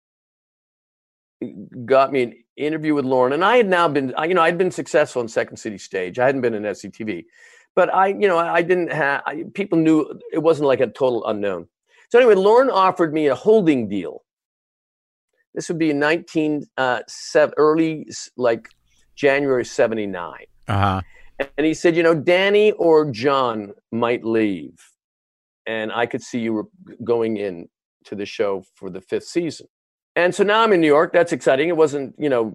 got me an interview with Lauren, and I had now been, I'd been successful in Second City Stage. I hadn't been in SCTV, but I didn't have, people knew it wasn't like a total unknown. So anyway, Lauren offered me a holding deal. This would be in early, like January 79. Uh-huh. And he said, Danny or John might leave, and I could see you going in to the show for the 5th season. And so now I'm in New York. That's exciting. It wasn't,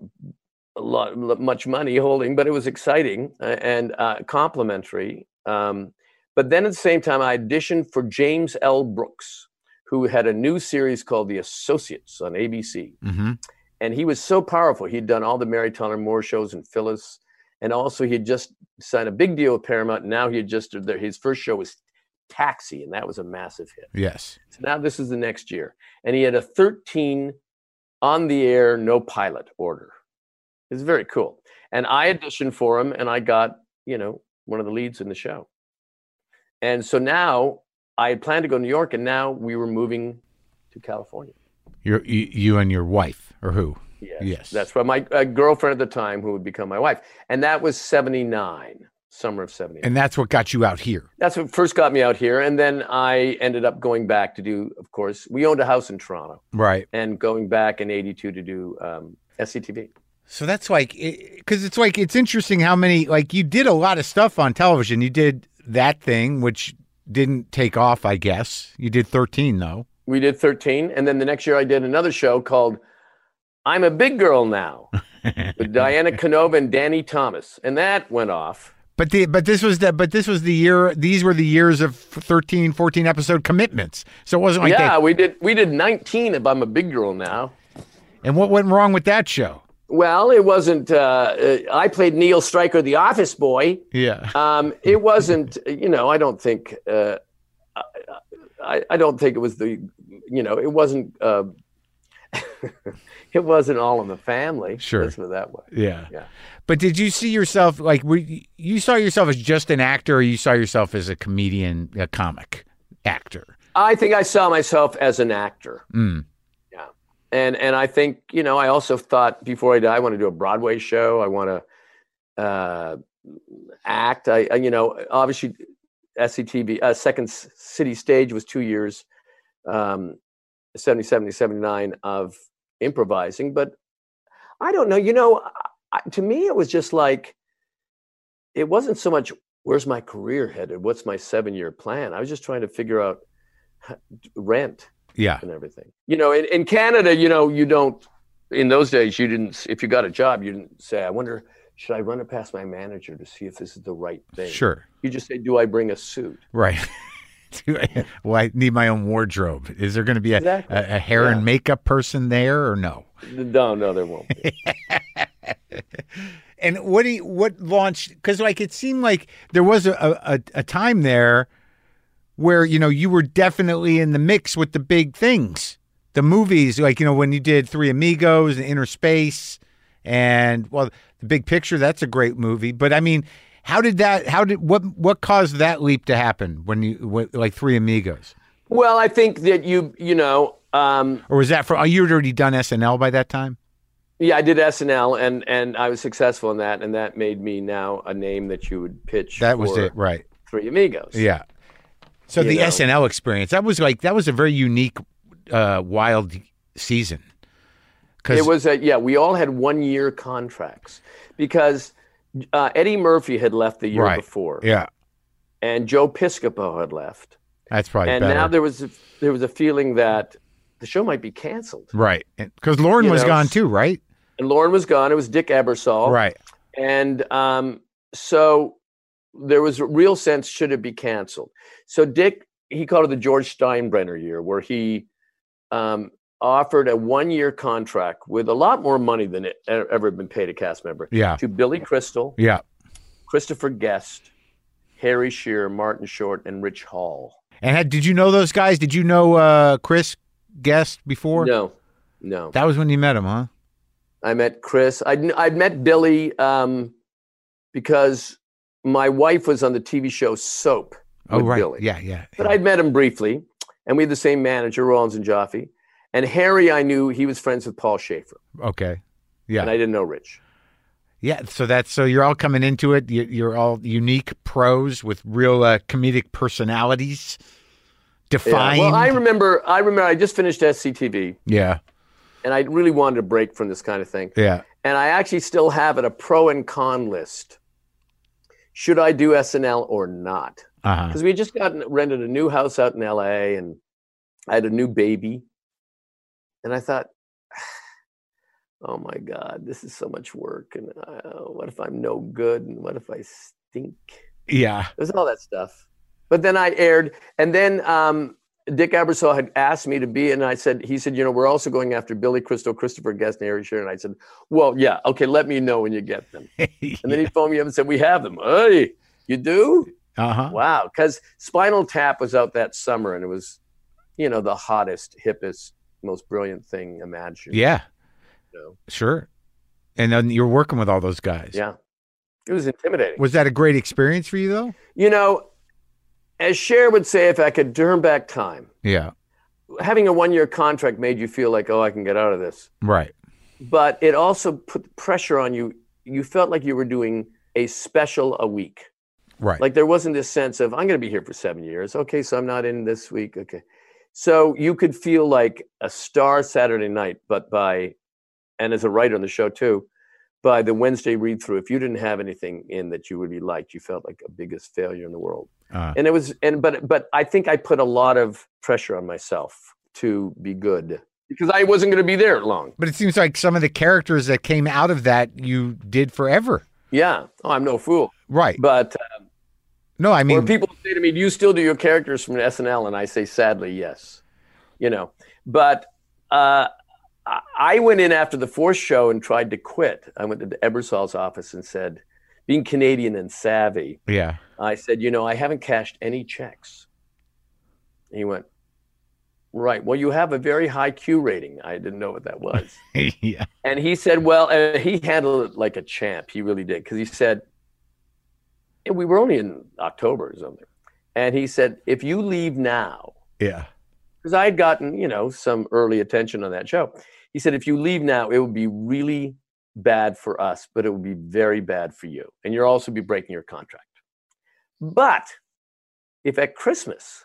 much money holding, but it was exciting and complimentary. But then at the same time, I auditioned for James L. Brooks, who had a new series called The Associates on ABC. Mm-hmm. And he was so powerful. He'd done all the Mary Tyler Moore shows in Phyllis. And also he had just signed a big deal with Paramount. And now his first show was Taxi, and that was a massive hit. Yes. So now this is the next year. And he had a 13 on the air, no pilot order. It's very cool. And I auditioned for him, and I got, one of the leads in the show. And so now I had planned to go to New York, and now we were moving to California. You and your wife, or who? Yes. That's right. My girlfriend at the time, who would become my wife. And that was 79, summer of 79. And that's what got you out here. That's what first got me out here. And then I ended up going back to do, of course, we owned a house in Toronto. Right. And going back in 82 to do SCTV. So that's because it's interesting how many, you did a lot of stuff on television. You did that thing, which didn't take off, I guess. You did 13, though. We did 13. And then the next year I did another show called I'm a Big Girl Now with Diana Canova and Danny Thomas. And that went off. But this was the year. These were the years of 13, 14 episode commitments. So it wasn't like that. Yeah, we did 19 of I'm a Big Girl Now. And what went wrong with that show? Well, it wasn't. I played Neil Stryker, the office boy. Yeah. It wasn't. I don't think. I don't think it was the. It wasn't. It wasn't All in the Family. Sure. Let's put it that way. Yeah. But did you see yourself you saw yourself as just an actor, or you saw yourself as a comedian, a comic actor? I think I saw myself as an actor. Mm. Yeah. And I think, I also thought before I die, I want to do a Broadway show. I want to act. I obviously SCTV, Second City Stage was 2 years, 77 to 79 of improvising. But I don't know, to me, it was just like, it wasn't so much, where's my career headed? What's my 7-year plan? I was just trying to figure out rent. Yeah. And everything. In Canada, you don't, in those days, you didn't, if you got a job, you didn't say, I wonder, should I run it past my manager to see if this is the right thing? Sure. You just say, do I bring a suit? Right. Well, I need my own wardrobe. Is there going to be a hair and makeup person there, or no? No, there won't be. And what launched? Because it seemed like there was a time there where you were definitely in the mix with the big things, the movies, when you did Three Amigos and Inner Space, and The Big Picture. That's a great movie. But I mean, what caused that leap to happen when you Three Amigos? Well, I think that or was that you'd already done SNL by that time? Yeah, I did SNL, and I was successful in that, and that made me now a name that you would pitch. That was it, right? Three Amigos. Yeah. So the SNL experience, that was a very unique, wild season. It was we all had 1-year contracts because Eddie Murphy had left the year before. Yeah. And Joe Piscopo had left. That's probably better. And now there was a feeling that the show might be canceled. Right. Because Lauren was gone too, right? And Lauren was gone. It was Dick Ebersol. Right. And so there was a real sense, should it be canceled? So Dick, he called it the George Steinbrenner year, where he offered a 1-year contract with a lot more money than it ever been paid a cast member. Yeah. To Billy Crystal. Yeah. Christopher Guest, Harry Shearer, Martin Short, and Rich Hall. And did you know those guys? Did you know Chris Guest before? No. That was when you met him, huh? I met Chris. I'd met Billy because my wife was on the TV show Soap with Billy. Yeah. But I'd met him briefly, and we had the same manager, Rollins and Jaffe. And Harry, I knew he was friends with Paul Schaefer. Okay. Yeah. And I didn't know Rich. Yeah. So you're all coming into it. You're all unique pros with real comedic personalities. Defined. Yeah. Well, I remember I just finished SCTV. Yeah. And I really wanted a break from this kind of thing. Yeah. And I actually still have it, a pro and con list. Should I do SNL or not? Because we had just rented a new house out in LA, and I had a new baby. And I thought, oh my God, this is so much work. And what if I'm no good? And what if I stink? Yeah. There's all that stuff. But then I aired, and then Dick Ebersol had asked me to be, and he said, we're also going after Billy Crystal, Christopher Guest, and Harry Shearer. And I said, well, yeah, okay, let me know when you get them. And then he phoned me up and said, we have them. Hey, you do? Wow. Because Spinal Tap was out that summer, and it was, the hottest, hippest, most brilliant thing imagined. Yeah. Sure. And then you're working with all those guys. Yeah. It was intimidating. Was that a great experience for you, though? As Cher would say, if I could turn back time. Yeah. Having a 1-year contract made you feel like, I can get out of this. Right. But it also put pressure on you. You felt like you were doing a special a week. Right. Like there wasn't this sense of, I'm going to be here for 7 years. Okay, so I'm not in this week. Okay. So you could feel like a star Saturday night, and as a writer on the show too, by the Wednesday read through, if you didn't have anything in that you really liked, you felt like a biggest failure in the world. And it was, but I think I put a lot of pressure on myself to be good because I wasn't going to be there long. But it seems like some of the characters that came out of that you did forever. Yeah. Oh, I'm no fool. Right. But no, I mean, or people say to me, do you still do your characters from SNL? And I say, sadly, yes. But I went in after the fourth show and tried to quit. I went to Ebersol's office and said, being Canadian and savvy, yeah, I said, I haven't cashed any checks. And he went, right. Well, you have a very high Q rating. I didn't know what that was. Yeah. And he said, well, he handled it like a champ. He really did. Because he said, we were only in October or something. And he said, if you leave now. Yeah. Because I had gotten, some early attention on that show. He said, if you leave now, it would be really bad for us, but it would be very bad for you. And you'll also be breaking your contract. But if at Christmas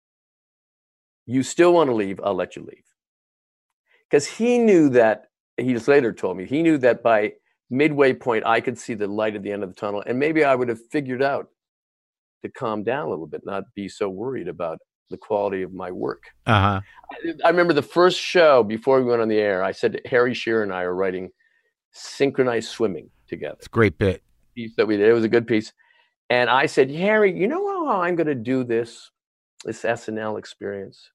you still want to leave, I'll let you leave. Because he knew that, he just later told me, he knew that by midway point, I could see the light at the end of the tunnel. And maybe I would have figured out to calm down a little bit, not be so worried about the quality of my work. I remember the first show before we went on the air, I said Harry Shearer and I are writing Synchronized Swimming together. It's a great bit. Piece that we did. It was a good piece. And I said, Harry, you know how I'm going to do this SNL experience?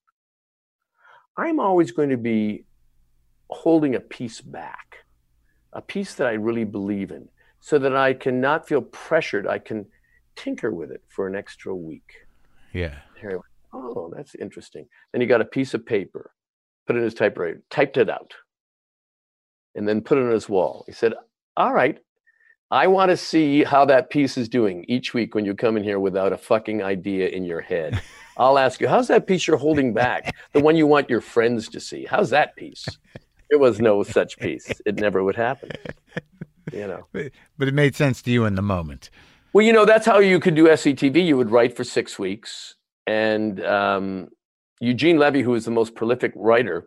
I'm always going to be holding a piece back, a piece that I really believe in, so that I can not feel pressured. I can tinker with it for an extra week. Yeah. Harry went, oh, that's interesting. Then he got a piece of paper, put it in his typewriter, typed it out, and then put it on his wall. He said, all right, I want to see how that piece is doing each week when you come in here without a fucking idea in your head. I'll ask you, how's that piece you're holding back? The one you want your friends to see. How's that piece? There was no such piece. It never would happen. But it made sense to you in the moment. Well, that's how you could do SCTV. You would write for 6 weeks. And Eugene Levy, who is the most prolific writer,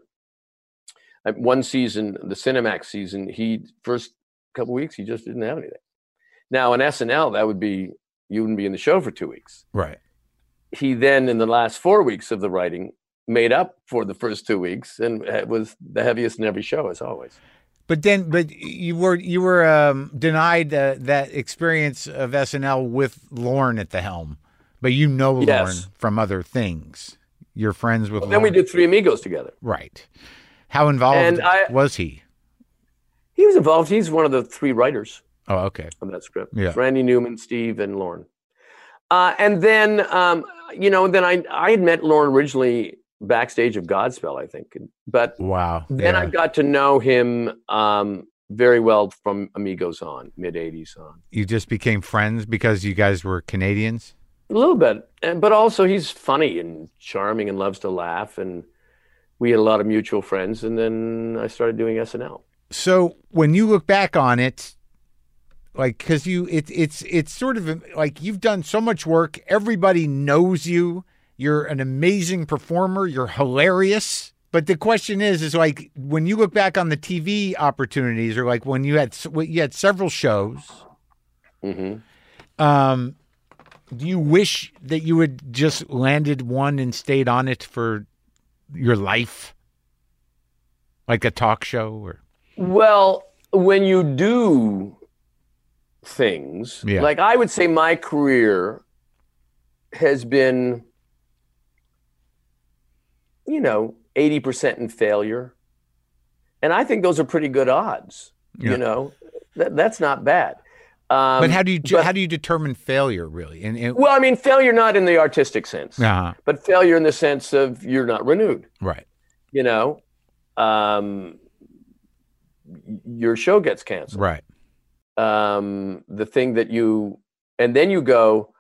one season, the Cinemax season, first couple weeks, he just didn't have anything. Now, in SNL, that would be, you wouldn't be in the show for 2 weeks. Right. He then, in the last 4 weeks of the writing, made up for the first 2 weeks, and it was the heaviest in every show, as always. But you were denied that experience of SNL with Lorne at the helm. But Lorne from other things. You're friends with Lorne. Then we did Three Amigos together. Right. How involved was he? He was involved. He's one of the 3 writers. Oh, okay. Of that script. Yeah. Randy Newman, Steve, and Lorne. And then, then I had met Lorne originally backstage of Godspell, I think. But wow. Then I got to know him very well from Amigos on, mid-'80s on. You just became friends because you guys were Canadians? A little bit. But also he's funny and charming and loves to laugh. And we had a lot of mutual friends, and then I started doing SNL. So when you look back on it, like, because it's sort of like you've done so much work. Everybody knows you. You're an amazing performer. You're hilarious. But the question is like, when you look back on the TV opportunities, or like when you had several shows, Mm-hmm. Do you wish that you had just landed one and stayed on it for your life? Like a talk show? Or Well, when you do things, Yeah. like I would say my career has been, 80% in failure. And I think those are pretty good odds. Yeah. That's not bad. But how do you determine failure, really? Well, I mean, failure not in the artistic sense, Uh-huh. but failure in the sense of you're not renewed. Right. Your show gets canceled. Right. The thing that and then you go,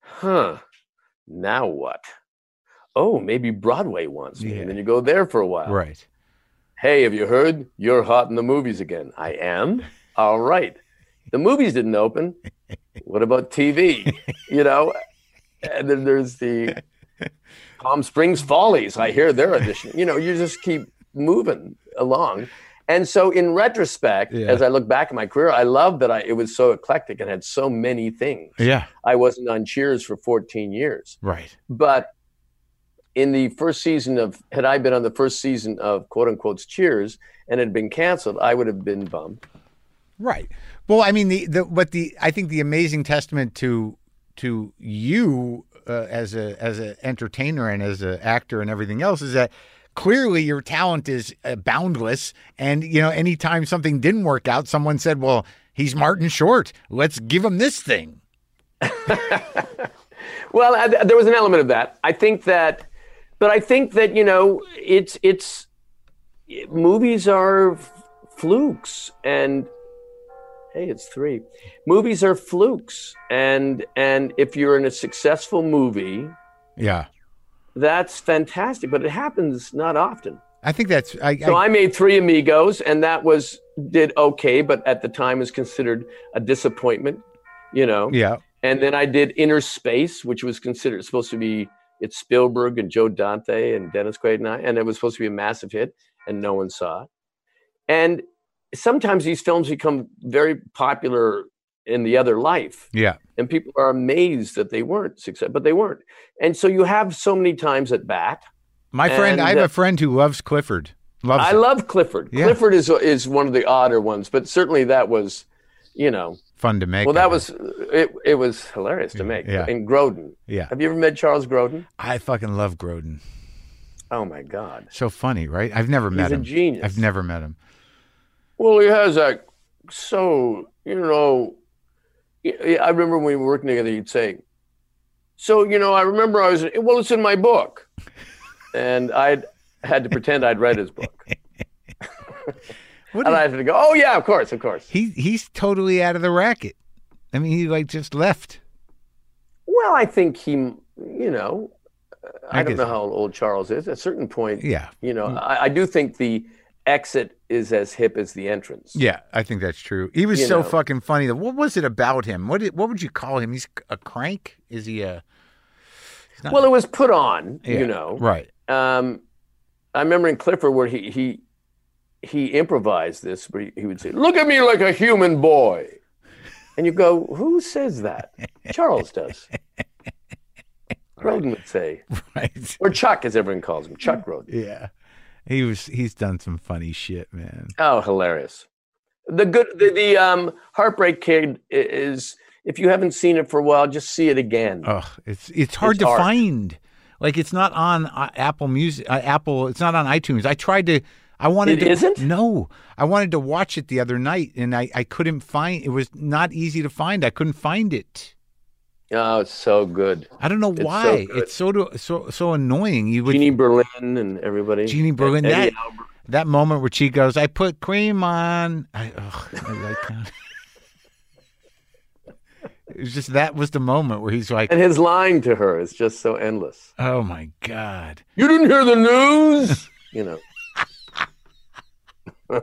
now what? Oh, maybe Broadway wants me. Yeah. And then you go there for a while. Right. Hey, have you heard? You're hot in the movies again. I am? All right. The movies didn't open. What about TV? And then there's the Palm Springs Follies. I hear they're auditioning. You just keep moving along. And so in retrospect, as I look back at my career, I love that it was so eclectic and had so many things. Yeah. I wasn't on Cheers for 14 years. Right. But in the first season had I been on the first season of quote unquote Cheers and had been canceled, I would have been bummed. Right. Well, I mean, I think the amazing testament to you as a entertainer and as an actor and everything else is that clearly your talent is boundless. And, anytime something didn't work out, someone said, well, he's Martin Short. Let's give him this thing. Well, there was an element of that. I think that it's movies are flukes, and hey, it's 3. Movies are flukes, and if you're in a successful movie, yeah, that's fantastic. But it happens not often. I think that's. I made 3 Amigos, and that did okay, but at the time was considered a disappointment. Yeah. And then I did Inner Space, which was considered supposed to be. It's Spielberg and Joe Dante and Dennis Quaid and it was supposed to be a massive hit, and no one saw it. And sometimes these films become very popular in the other life. Yeah. And people are amazed that they weren't successful, but they weren't. And so you have so many times at bat. My friend, I have a friend who loves Clifford. I love Clifford. Yeah. Clifford is one of the odder ones, but certainly that was, fun to make. Well, that was it was hilarious to make. Yeah. And Grodin. Yeah. Have you ever met Charles Grodin? I fucking love Grodin. Oh my God. So funny, right? I've never met him. He's a genius. I've never met him. Well, he has that. So I remember when we were working together, he'd say, "So I remember it's in my book," and I had to pretend I'd read his book. And I had to go, oh yeah, of course. He's totally out of the racket. I mean, he just left. Well, I think he, I don't know how old Charles is. At a certain point, yeah. I do think the exit is as hip as the entrance. Yeah, I think that's true. He was so fucking funny. What was it about him? What would you call him? He's a crank? Is he a? Well, it was put on. Right. I remember in Clifford where he improvised this, where he would say, "Look at me like a human boy," and you go, "Who says that?" Charles does. Grodin would say, right, or Chuck, as everyone calls him, Chuck Grodin. Yeah, he's done some funny shit, man. Oh, hilarious! The Heartbreak Kid is, if you haven't seen it for a while, just see it again. Oh, it's hard to find. Like, it's not on Apple Music. It's not on iTunes. I tried to. I wanted. It isn't? No, I wanted to watch it the other night, and I couldn't find. It was not easy to find. I couldn't find it. Oh, it's so good. I don't know why. It's so annoying. Jeannie Berlin and everybody. Jeannie Berlin. That moment where she goes, "I put cream on." I like that. It was just, that was the moment where he's like, and his line to her is just so endless. Oh my God! You didn't hear the news? you know.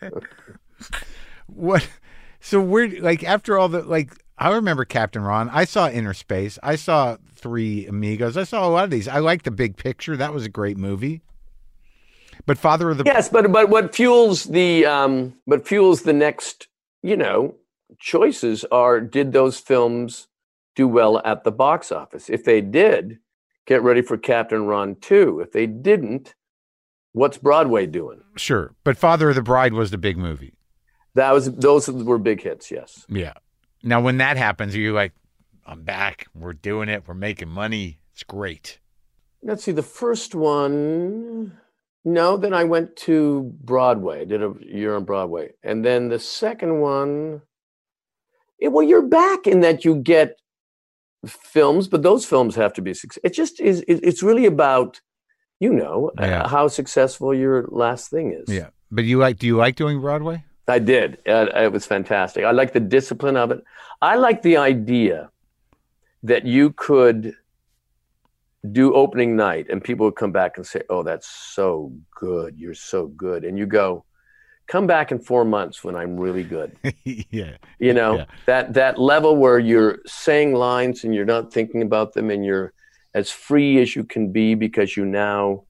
What? So we're like, after all the, like, I remember Captain Ron. I saw Inner Space. I saw Three Amigos. I saw a lot of these. I like The Big Picture. That was a great movie. But Father of the Yes, but what fuels the next, you know, choices are, did those films do well at the box office? If they did, get ready for Captain Ron 2. If they didn't, what's Broadway doing? Sure, but Father of the Bride was the big movie. Those were big hits, yes. Yeah. Now, when that happens, are you like, I'm back. We're doing it. We're making money. It's great. Let's see, the first one. No, then I went to Broadway, did a year on Broadway. And then the second one, well, you're back in that you get films, but those films have to be successful. It just is, it's really about, you know, how successful your last thing is. Yeah. But do you like doing Broadway? I did. It was fantastic. I like the discipline of it. I like the idea that you could do opening night and people would come back and say, oh, that's so good. You're so good. And you go, come back in 4 months when I'm really good. Yeah. You know, that level where you're saying lines and you're not thinking about them and you're as free as you can be because you know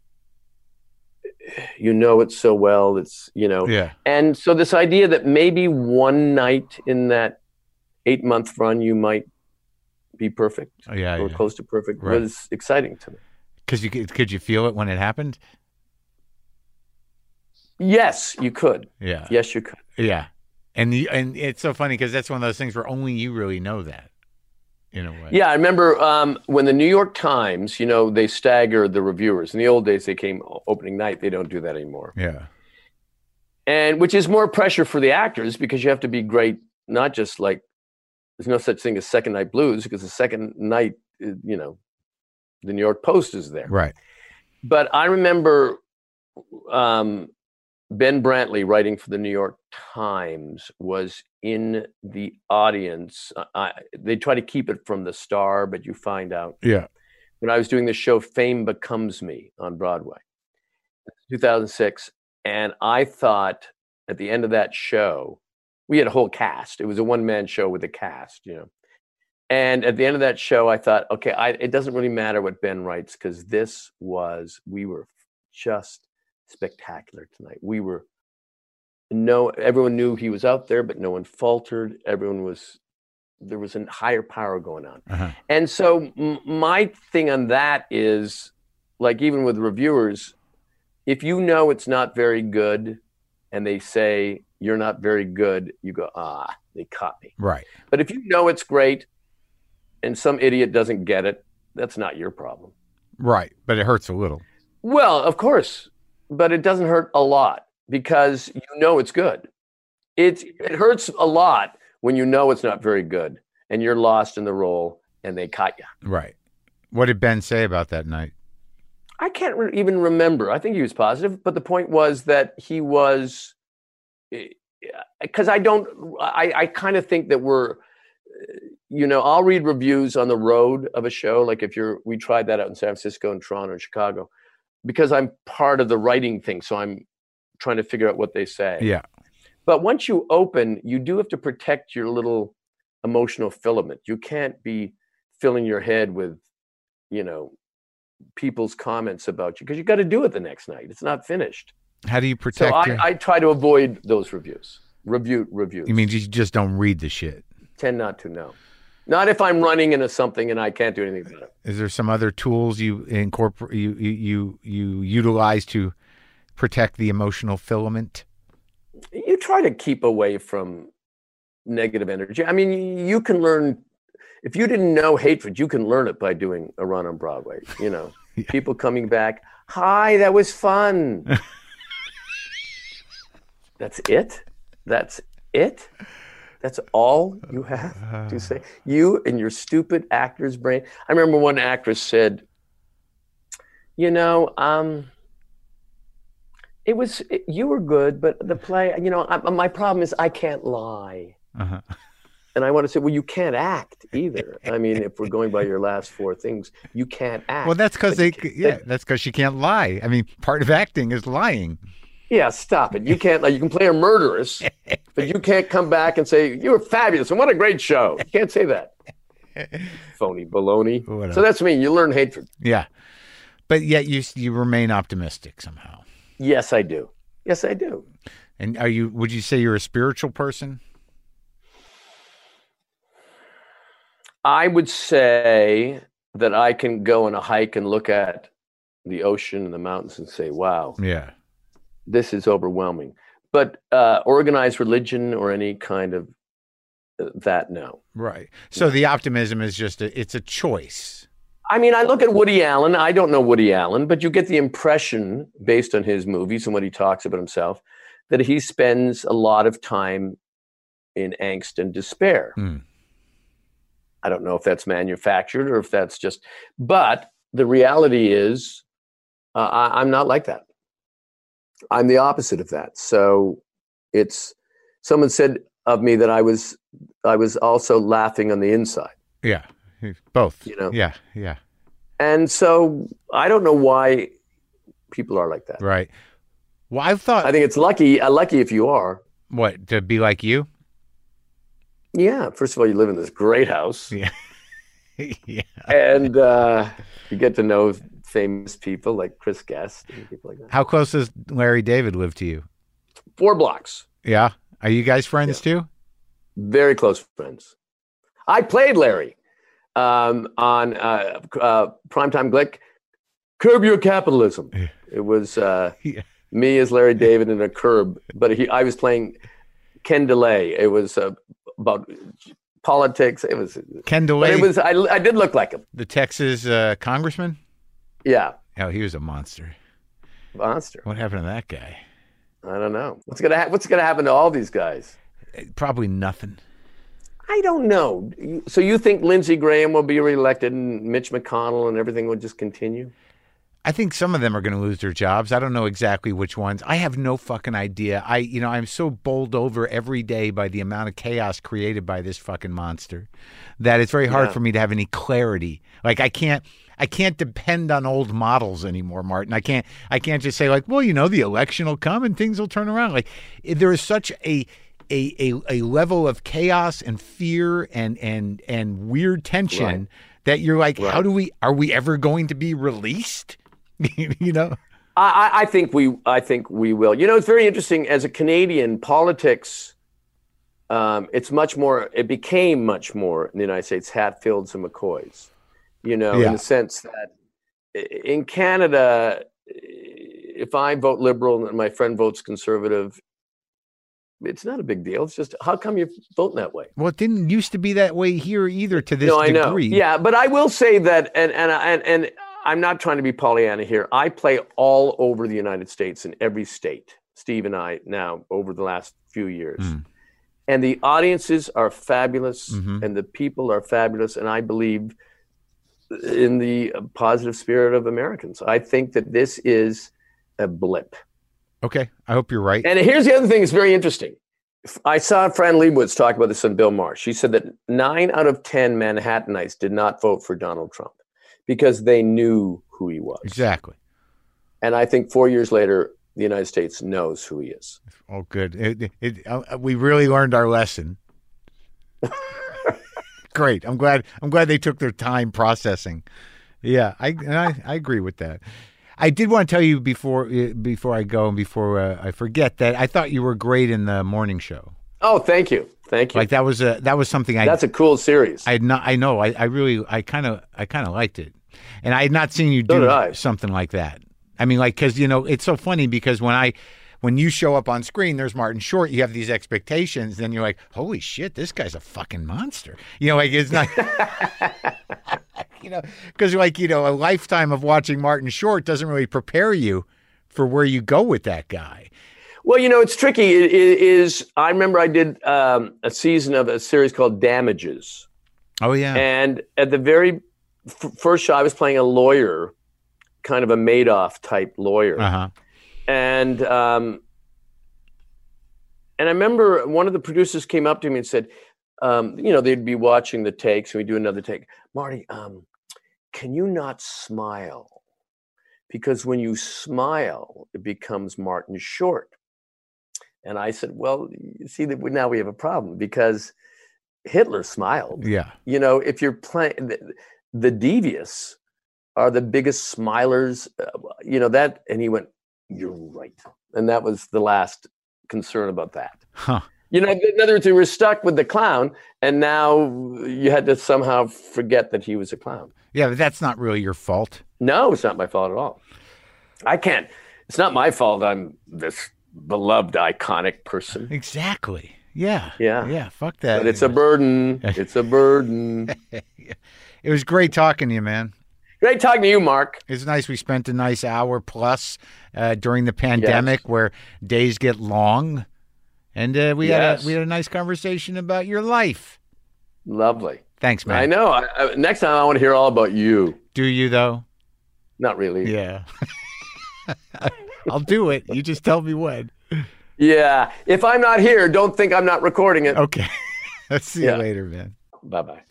it so well. It's, you know, and so this idea that maybe one night in that 8-month run, you might be perfect or close to perfect was exciting to me. Could you feel it when it happened? Yes, you could. Yeah. Yes, you could. Yeah. And it's so funny because that's one of those things where only you really know that, in a way. Yeah, I remember when the New York Times, you know, they stagger the reviewers. In the old days, they came opening night. They don't do that anymore. Yeah. And which is more pressure for the actors because you have to be great, not just like, there's no such thing as second night blues because the second night, you know, the New York Post is there. Right. But I remember Ben Brantley, writing for the New York Times, was in the audience. They try to keep it from the star, but you find out. Yeah. When I was doing the show Fame Becomes Me on Broadway, 2006, and I thought at the end of that show, we had a whole cast. It was a one-man show with a cast, you know. And at the end of that show, I thought, okay, it doesn't really matter what Ben writes because we were just spectacular tonight. Everyone knew he was out there, but no one faltered. There was a higher power going on. Uh-huh. And so my thing on that is, like, even with reviewers, if you know it's not very good and they say you're not very good, you go, they caught me. Right. But if you know it's great and some idiot doesn't get it, that's not your problem. Right. But it hurts a little. Well, of course, but it doesn't hurt a lot because you know it's good. It hurts a lot when you know it's not very good and you're lost in the role and they caught you. Right. What did Ben say about that night? I can't even remember. I think he was positive, but the point was that he was, because I kind of think that we're, you know, I'll read reviews on the road of a show. Like we tried that out in San Francisco and Toronto and Chicago, because I'm part of the writing thing. So I'm trying to figure out what they say. Yeah. But once you open, you do have to protect your little emotional filament. You can't be filling your head with, you know, people's comments about you because you got to do it the next night. It's not finished. How do you protect? So I try to avoid those reviews. Reviews. You mean you just don't read the shit? Tend not to, no. Not if I'm running into something and I can't do anything about it. Is there some other tools you incorporate, you utilize to protect the emotional filament? You try to keep away from negative energy. I mean, you can learn. If you didn't know hatred, you can learn it by doing a run on Broadway. You know, Yeah. People coming back, hi, that was fun. That's it? That's it? That's all you have to say? You and your stupid actor's brain. I remember one actress said, you know, you were good, but the play, you know, my problem is I can't lie. Uh-huh. And I want to say, well, you can't act either. I mean, if we're going by your last four things, you can't act. Well, that's because that's because she can't lie. I mean, part of acting is lying. Yeah, stop it. You can't. You can play a murderess, but you can't come back and say you were fabulous and what a great show. You can't say that. Phony baloney. Whatever. So that's me. You learn hatred. Yeah, but yet you remain optimistic somehow. Yes, I do. Yes, I do. And would you say you're a spiritual person? I would say that I can go on a hike and look at the ocean and the mountains and say, wow. Yeah. This is overwhelming. But organized religion or any kind of that, no. Right. So the optimism is just it's a choice. I mean, I look at Woody Allen. I don't know Woody Allen, but you get the impression based on his movies and what he talks about himself that he spends a lot of time in angst and despair. Mm. I don't know if that's manufactured or if that's just, but the reality is I'm not like that. I'm the opposite of that. So someone said of me that I was also laughing on the inside. Yeah. Both. You know? Yeah. Yeah. And so I don't know why people are like that. Right. Well, I think it's lucky if you are. What, to be like you? Yeah. First of all, you live in this great house. Yeah. Yeah. And you get to know famous people like Chris Guest and people like that. How close does Larry David live to you? 4 blocks. Yeah. Are you guys friends too? Very close friends. I played Larry on Primetime Glick, Curb Your Capitalism. It was me as Larry David in a curb, but I was playing Ken DeLay. It was about politics. It was Ken DeLay. But I did look like him. The Texas congressman? Yeah. Oh, he was a monster. Monster. What happened to that guy? I don't know. What's gonna happen to all these guys? Probably nothing. I don't know. So you think Lindsey Graham will be reelected and Mitch McConnell and everything will just continue? I think some of them are going to lose their jobs. I don't know exactly which ones. I have no fucking idea. I'm so bowled over every day by the amount of chaos created by this fucking monster that it's very hard for me to have any clarity. Like I can't depend on old models anymore, Martin. I can't just say like, well, the election will come and things will turn around. Like there is such a level of chaos and fear and weird tension that you're like, are we ever going to be released? I think we will. It's very interesting as a Canadian politics. It became much more in the United States Hatfields and McCoys, in the sense that in Canada, if I vote Liberal and my friend votes Conservative, it's not a big deal. It's just, how come you're voting that way? Well, it didn't used to be that way here either to this degree. No, I know. Yeah, but I will say that, and I'm not trying to be Pollyanna here. I play all over the United States in every state, Steve and I now, over the last few years. Mm. And the audiences are fabulous, and the people are fabulous, and I believe in the positive spirit of Americans. I think that this is a blip. Okay, I hope you're right. And here's the other thing that's very interesting. I saw Fran Lebowitz talk about this on Bill Maher. She said that 9 out of 10 Manhattanites did not vote for Donald Trump because they knew who he was. Exactly. And I think 4 years later, the United States knows who he is. Oh, good. We really learned our lesson. Great. I'm glad they took their time processing. Yeah, I agree with that. I did want to tell you before I go and before I forget that I thought you were great in the morning show. Oh, thank you. Like that was something That's a cool series. I know. I kind of liked it, and I had not seen you do something like that. I mean, like, because it's so funny because when you show up on screen, there's Martin Short. You have these expectations, then you're like, holy shit, this guy's a fucking monster. Like it's not. Because a lifetime of watching Martin Short doesn't really prepare you for where you go with that guy. Well, it's tricky. It is. I remember I did a season of a series called Damages. Oh yeah. And at the very first show, I was playing a lawyer, kind of a Madoff type lawyer. Uh-huh. And I remember one of the producers came up to me and said, they'd be watching the takes, and we do another take. Marty, can you not smile? Because when you smile, it becomes Martin Short. And I said, well, you see that now we have a problem because Hitler smiled. Yeah. If you're playing the devious are the biggest smilers, that, and he went, you're right. And that was the last concern about that. Huh. In other words, we were stuck with the clown, and now you had to somehow forget that he was a clown. Yeah, but that's not really your fault. No, it's not my fault at all. It's not my fault I'm this beloved, iconic person. Exactly. Yeah. Yeah. Yeah. Fuck that. But it's a burden. It's a burden. It was great talking to you, man. Great talking to you, Mark. It's nice. We spent a nice hour plus during the pandemic where days get long. And we had a nice conversation about your life. Lovely. Thanks, man. I know. Next time I want to hear all about you. Do you, though? Not really. Yeah. I'll do it. You just tell me when. Yeah. If I'm not here, don't think I'm not recording it. Okay. I'll see you later, man. Bye-bye.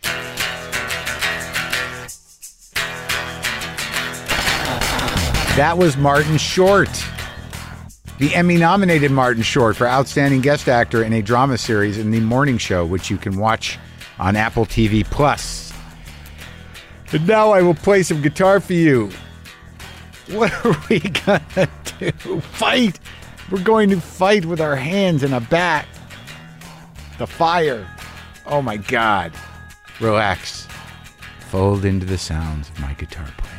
That was Martin Short. The Emmy-nominated Martin Short for Outstanding Guest Actor in a Drama Series in The Morning Show, which you can watch on Apple TV+. And now I will play some guitar for you. What are we gonna do? Fight! We're going to fight with our hands and a bat. The fire. Oh my God. Relax. Fold into the sounds of my guitar playing.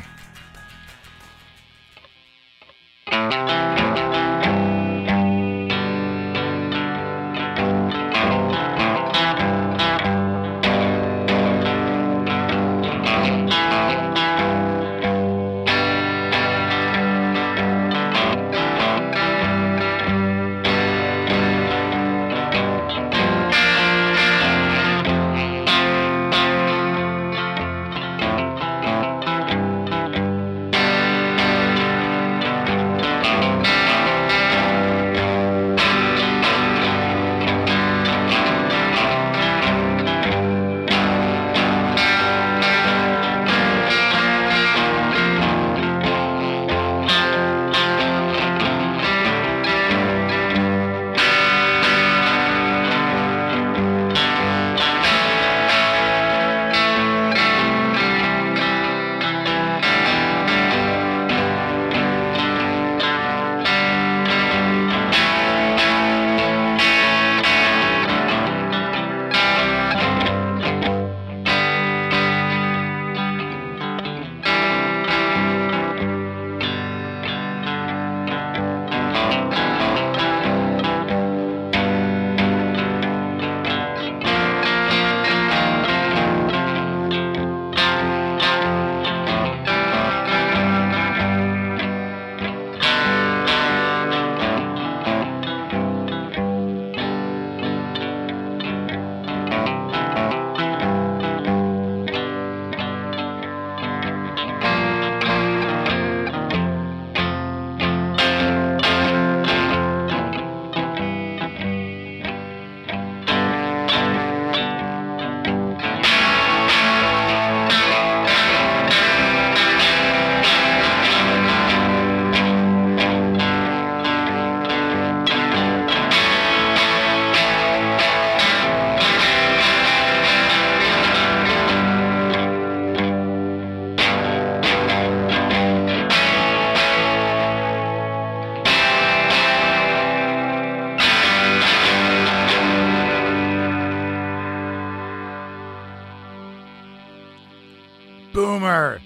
Boomer,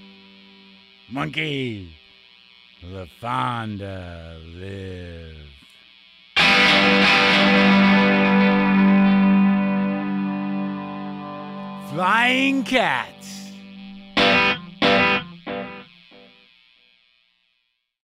monkey, LaFonda live. Flying cat.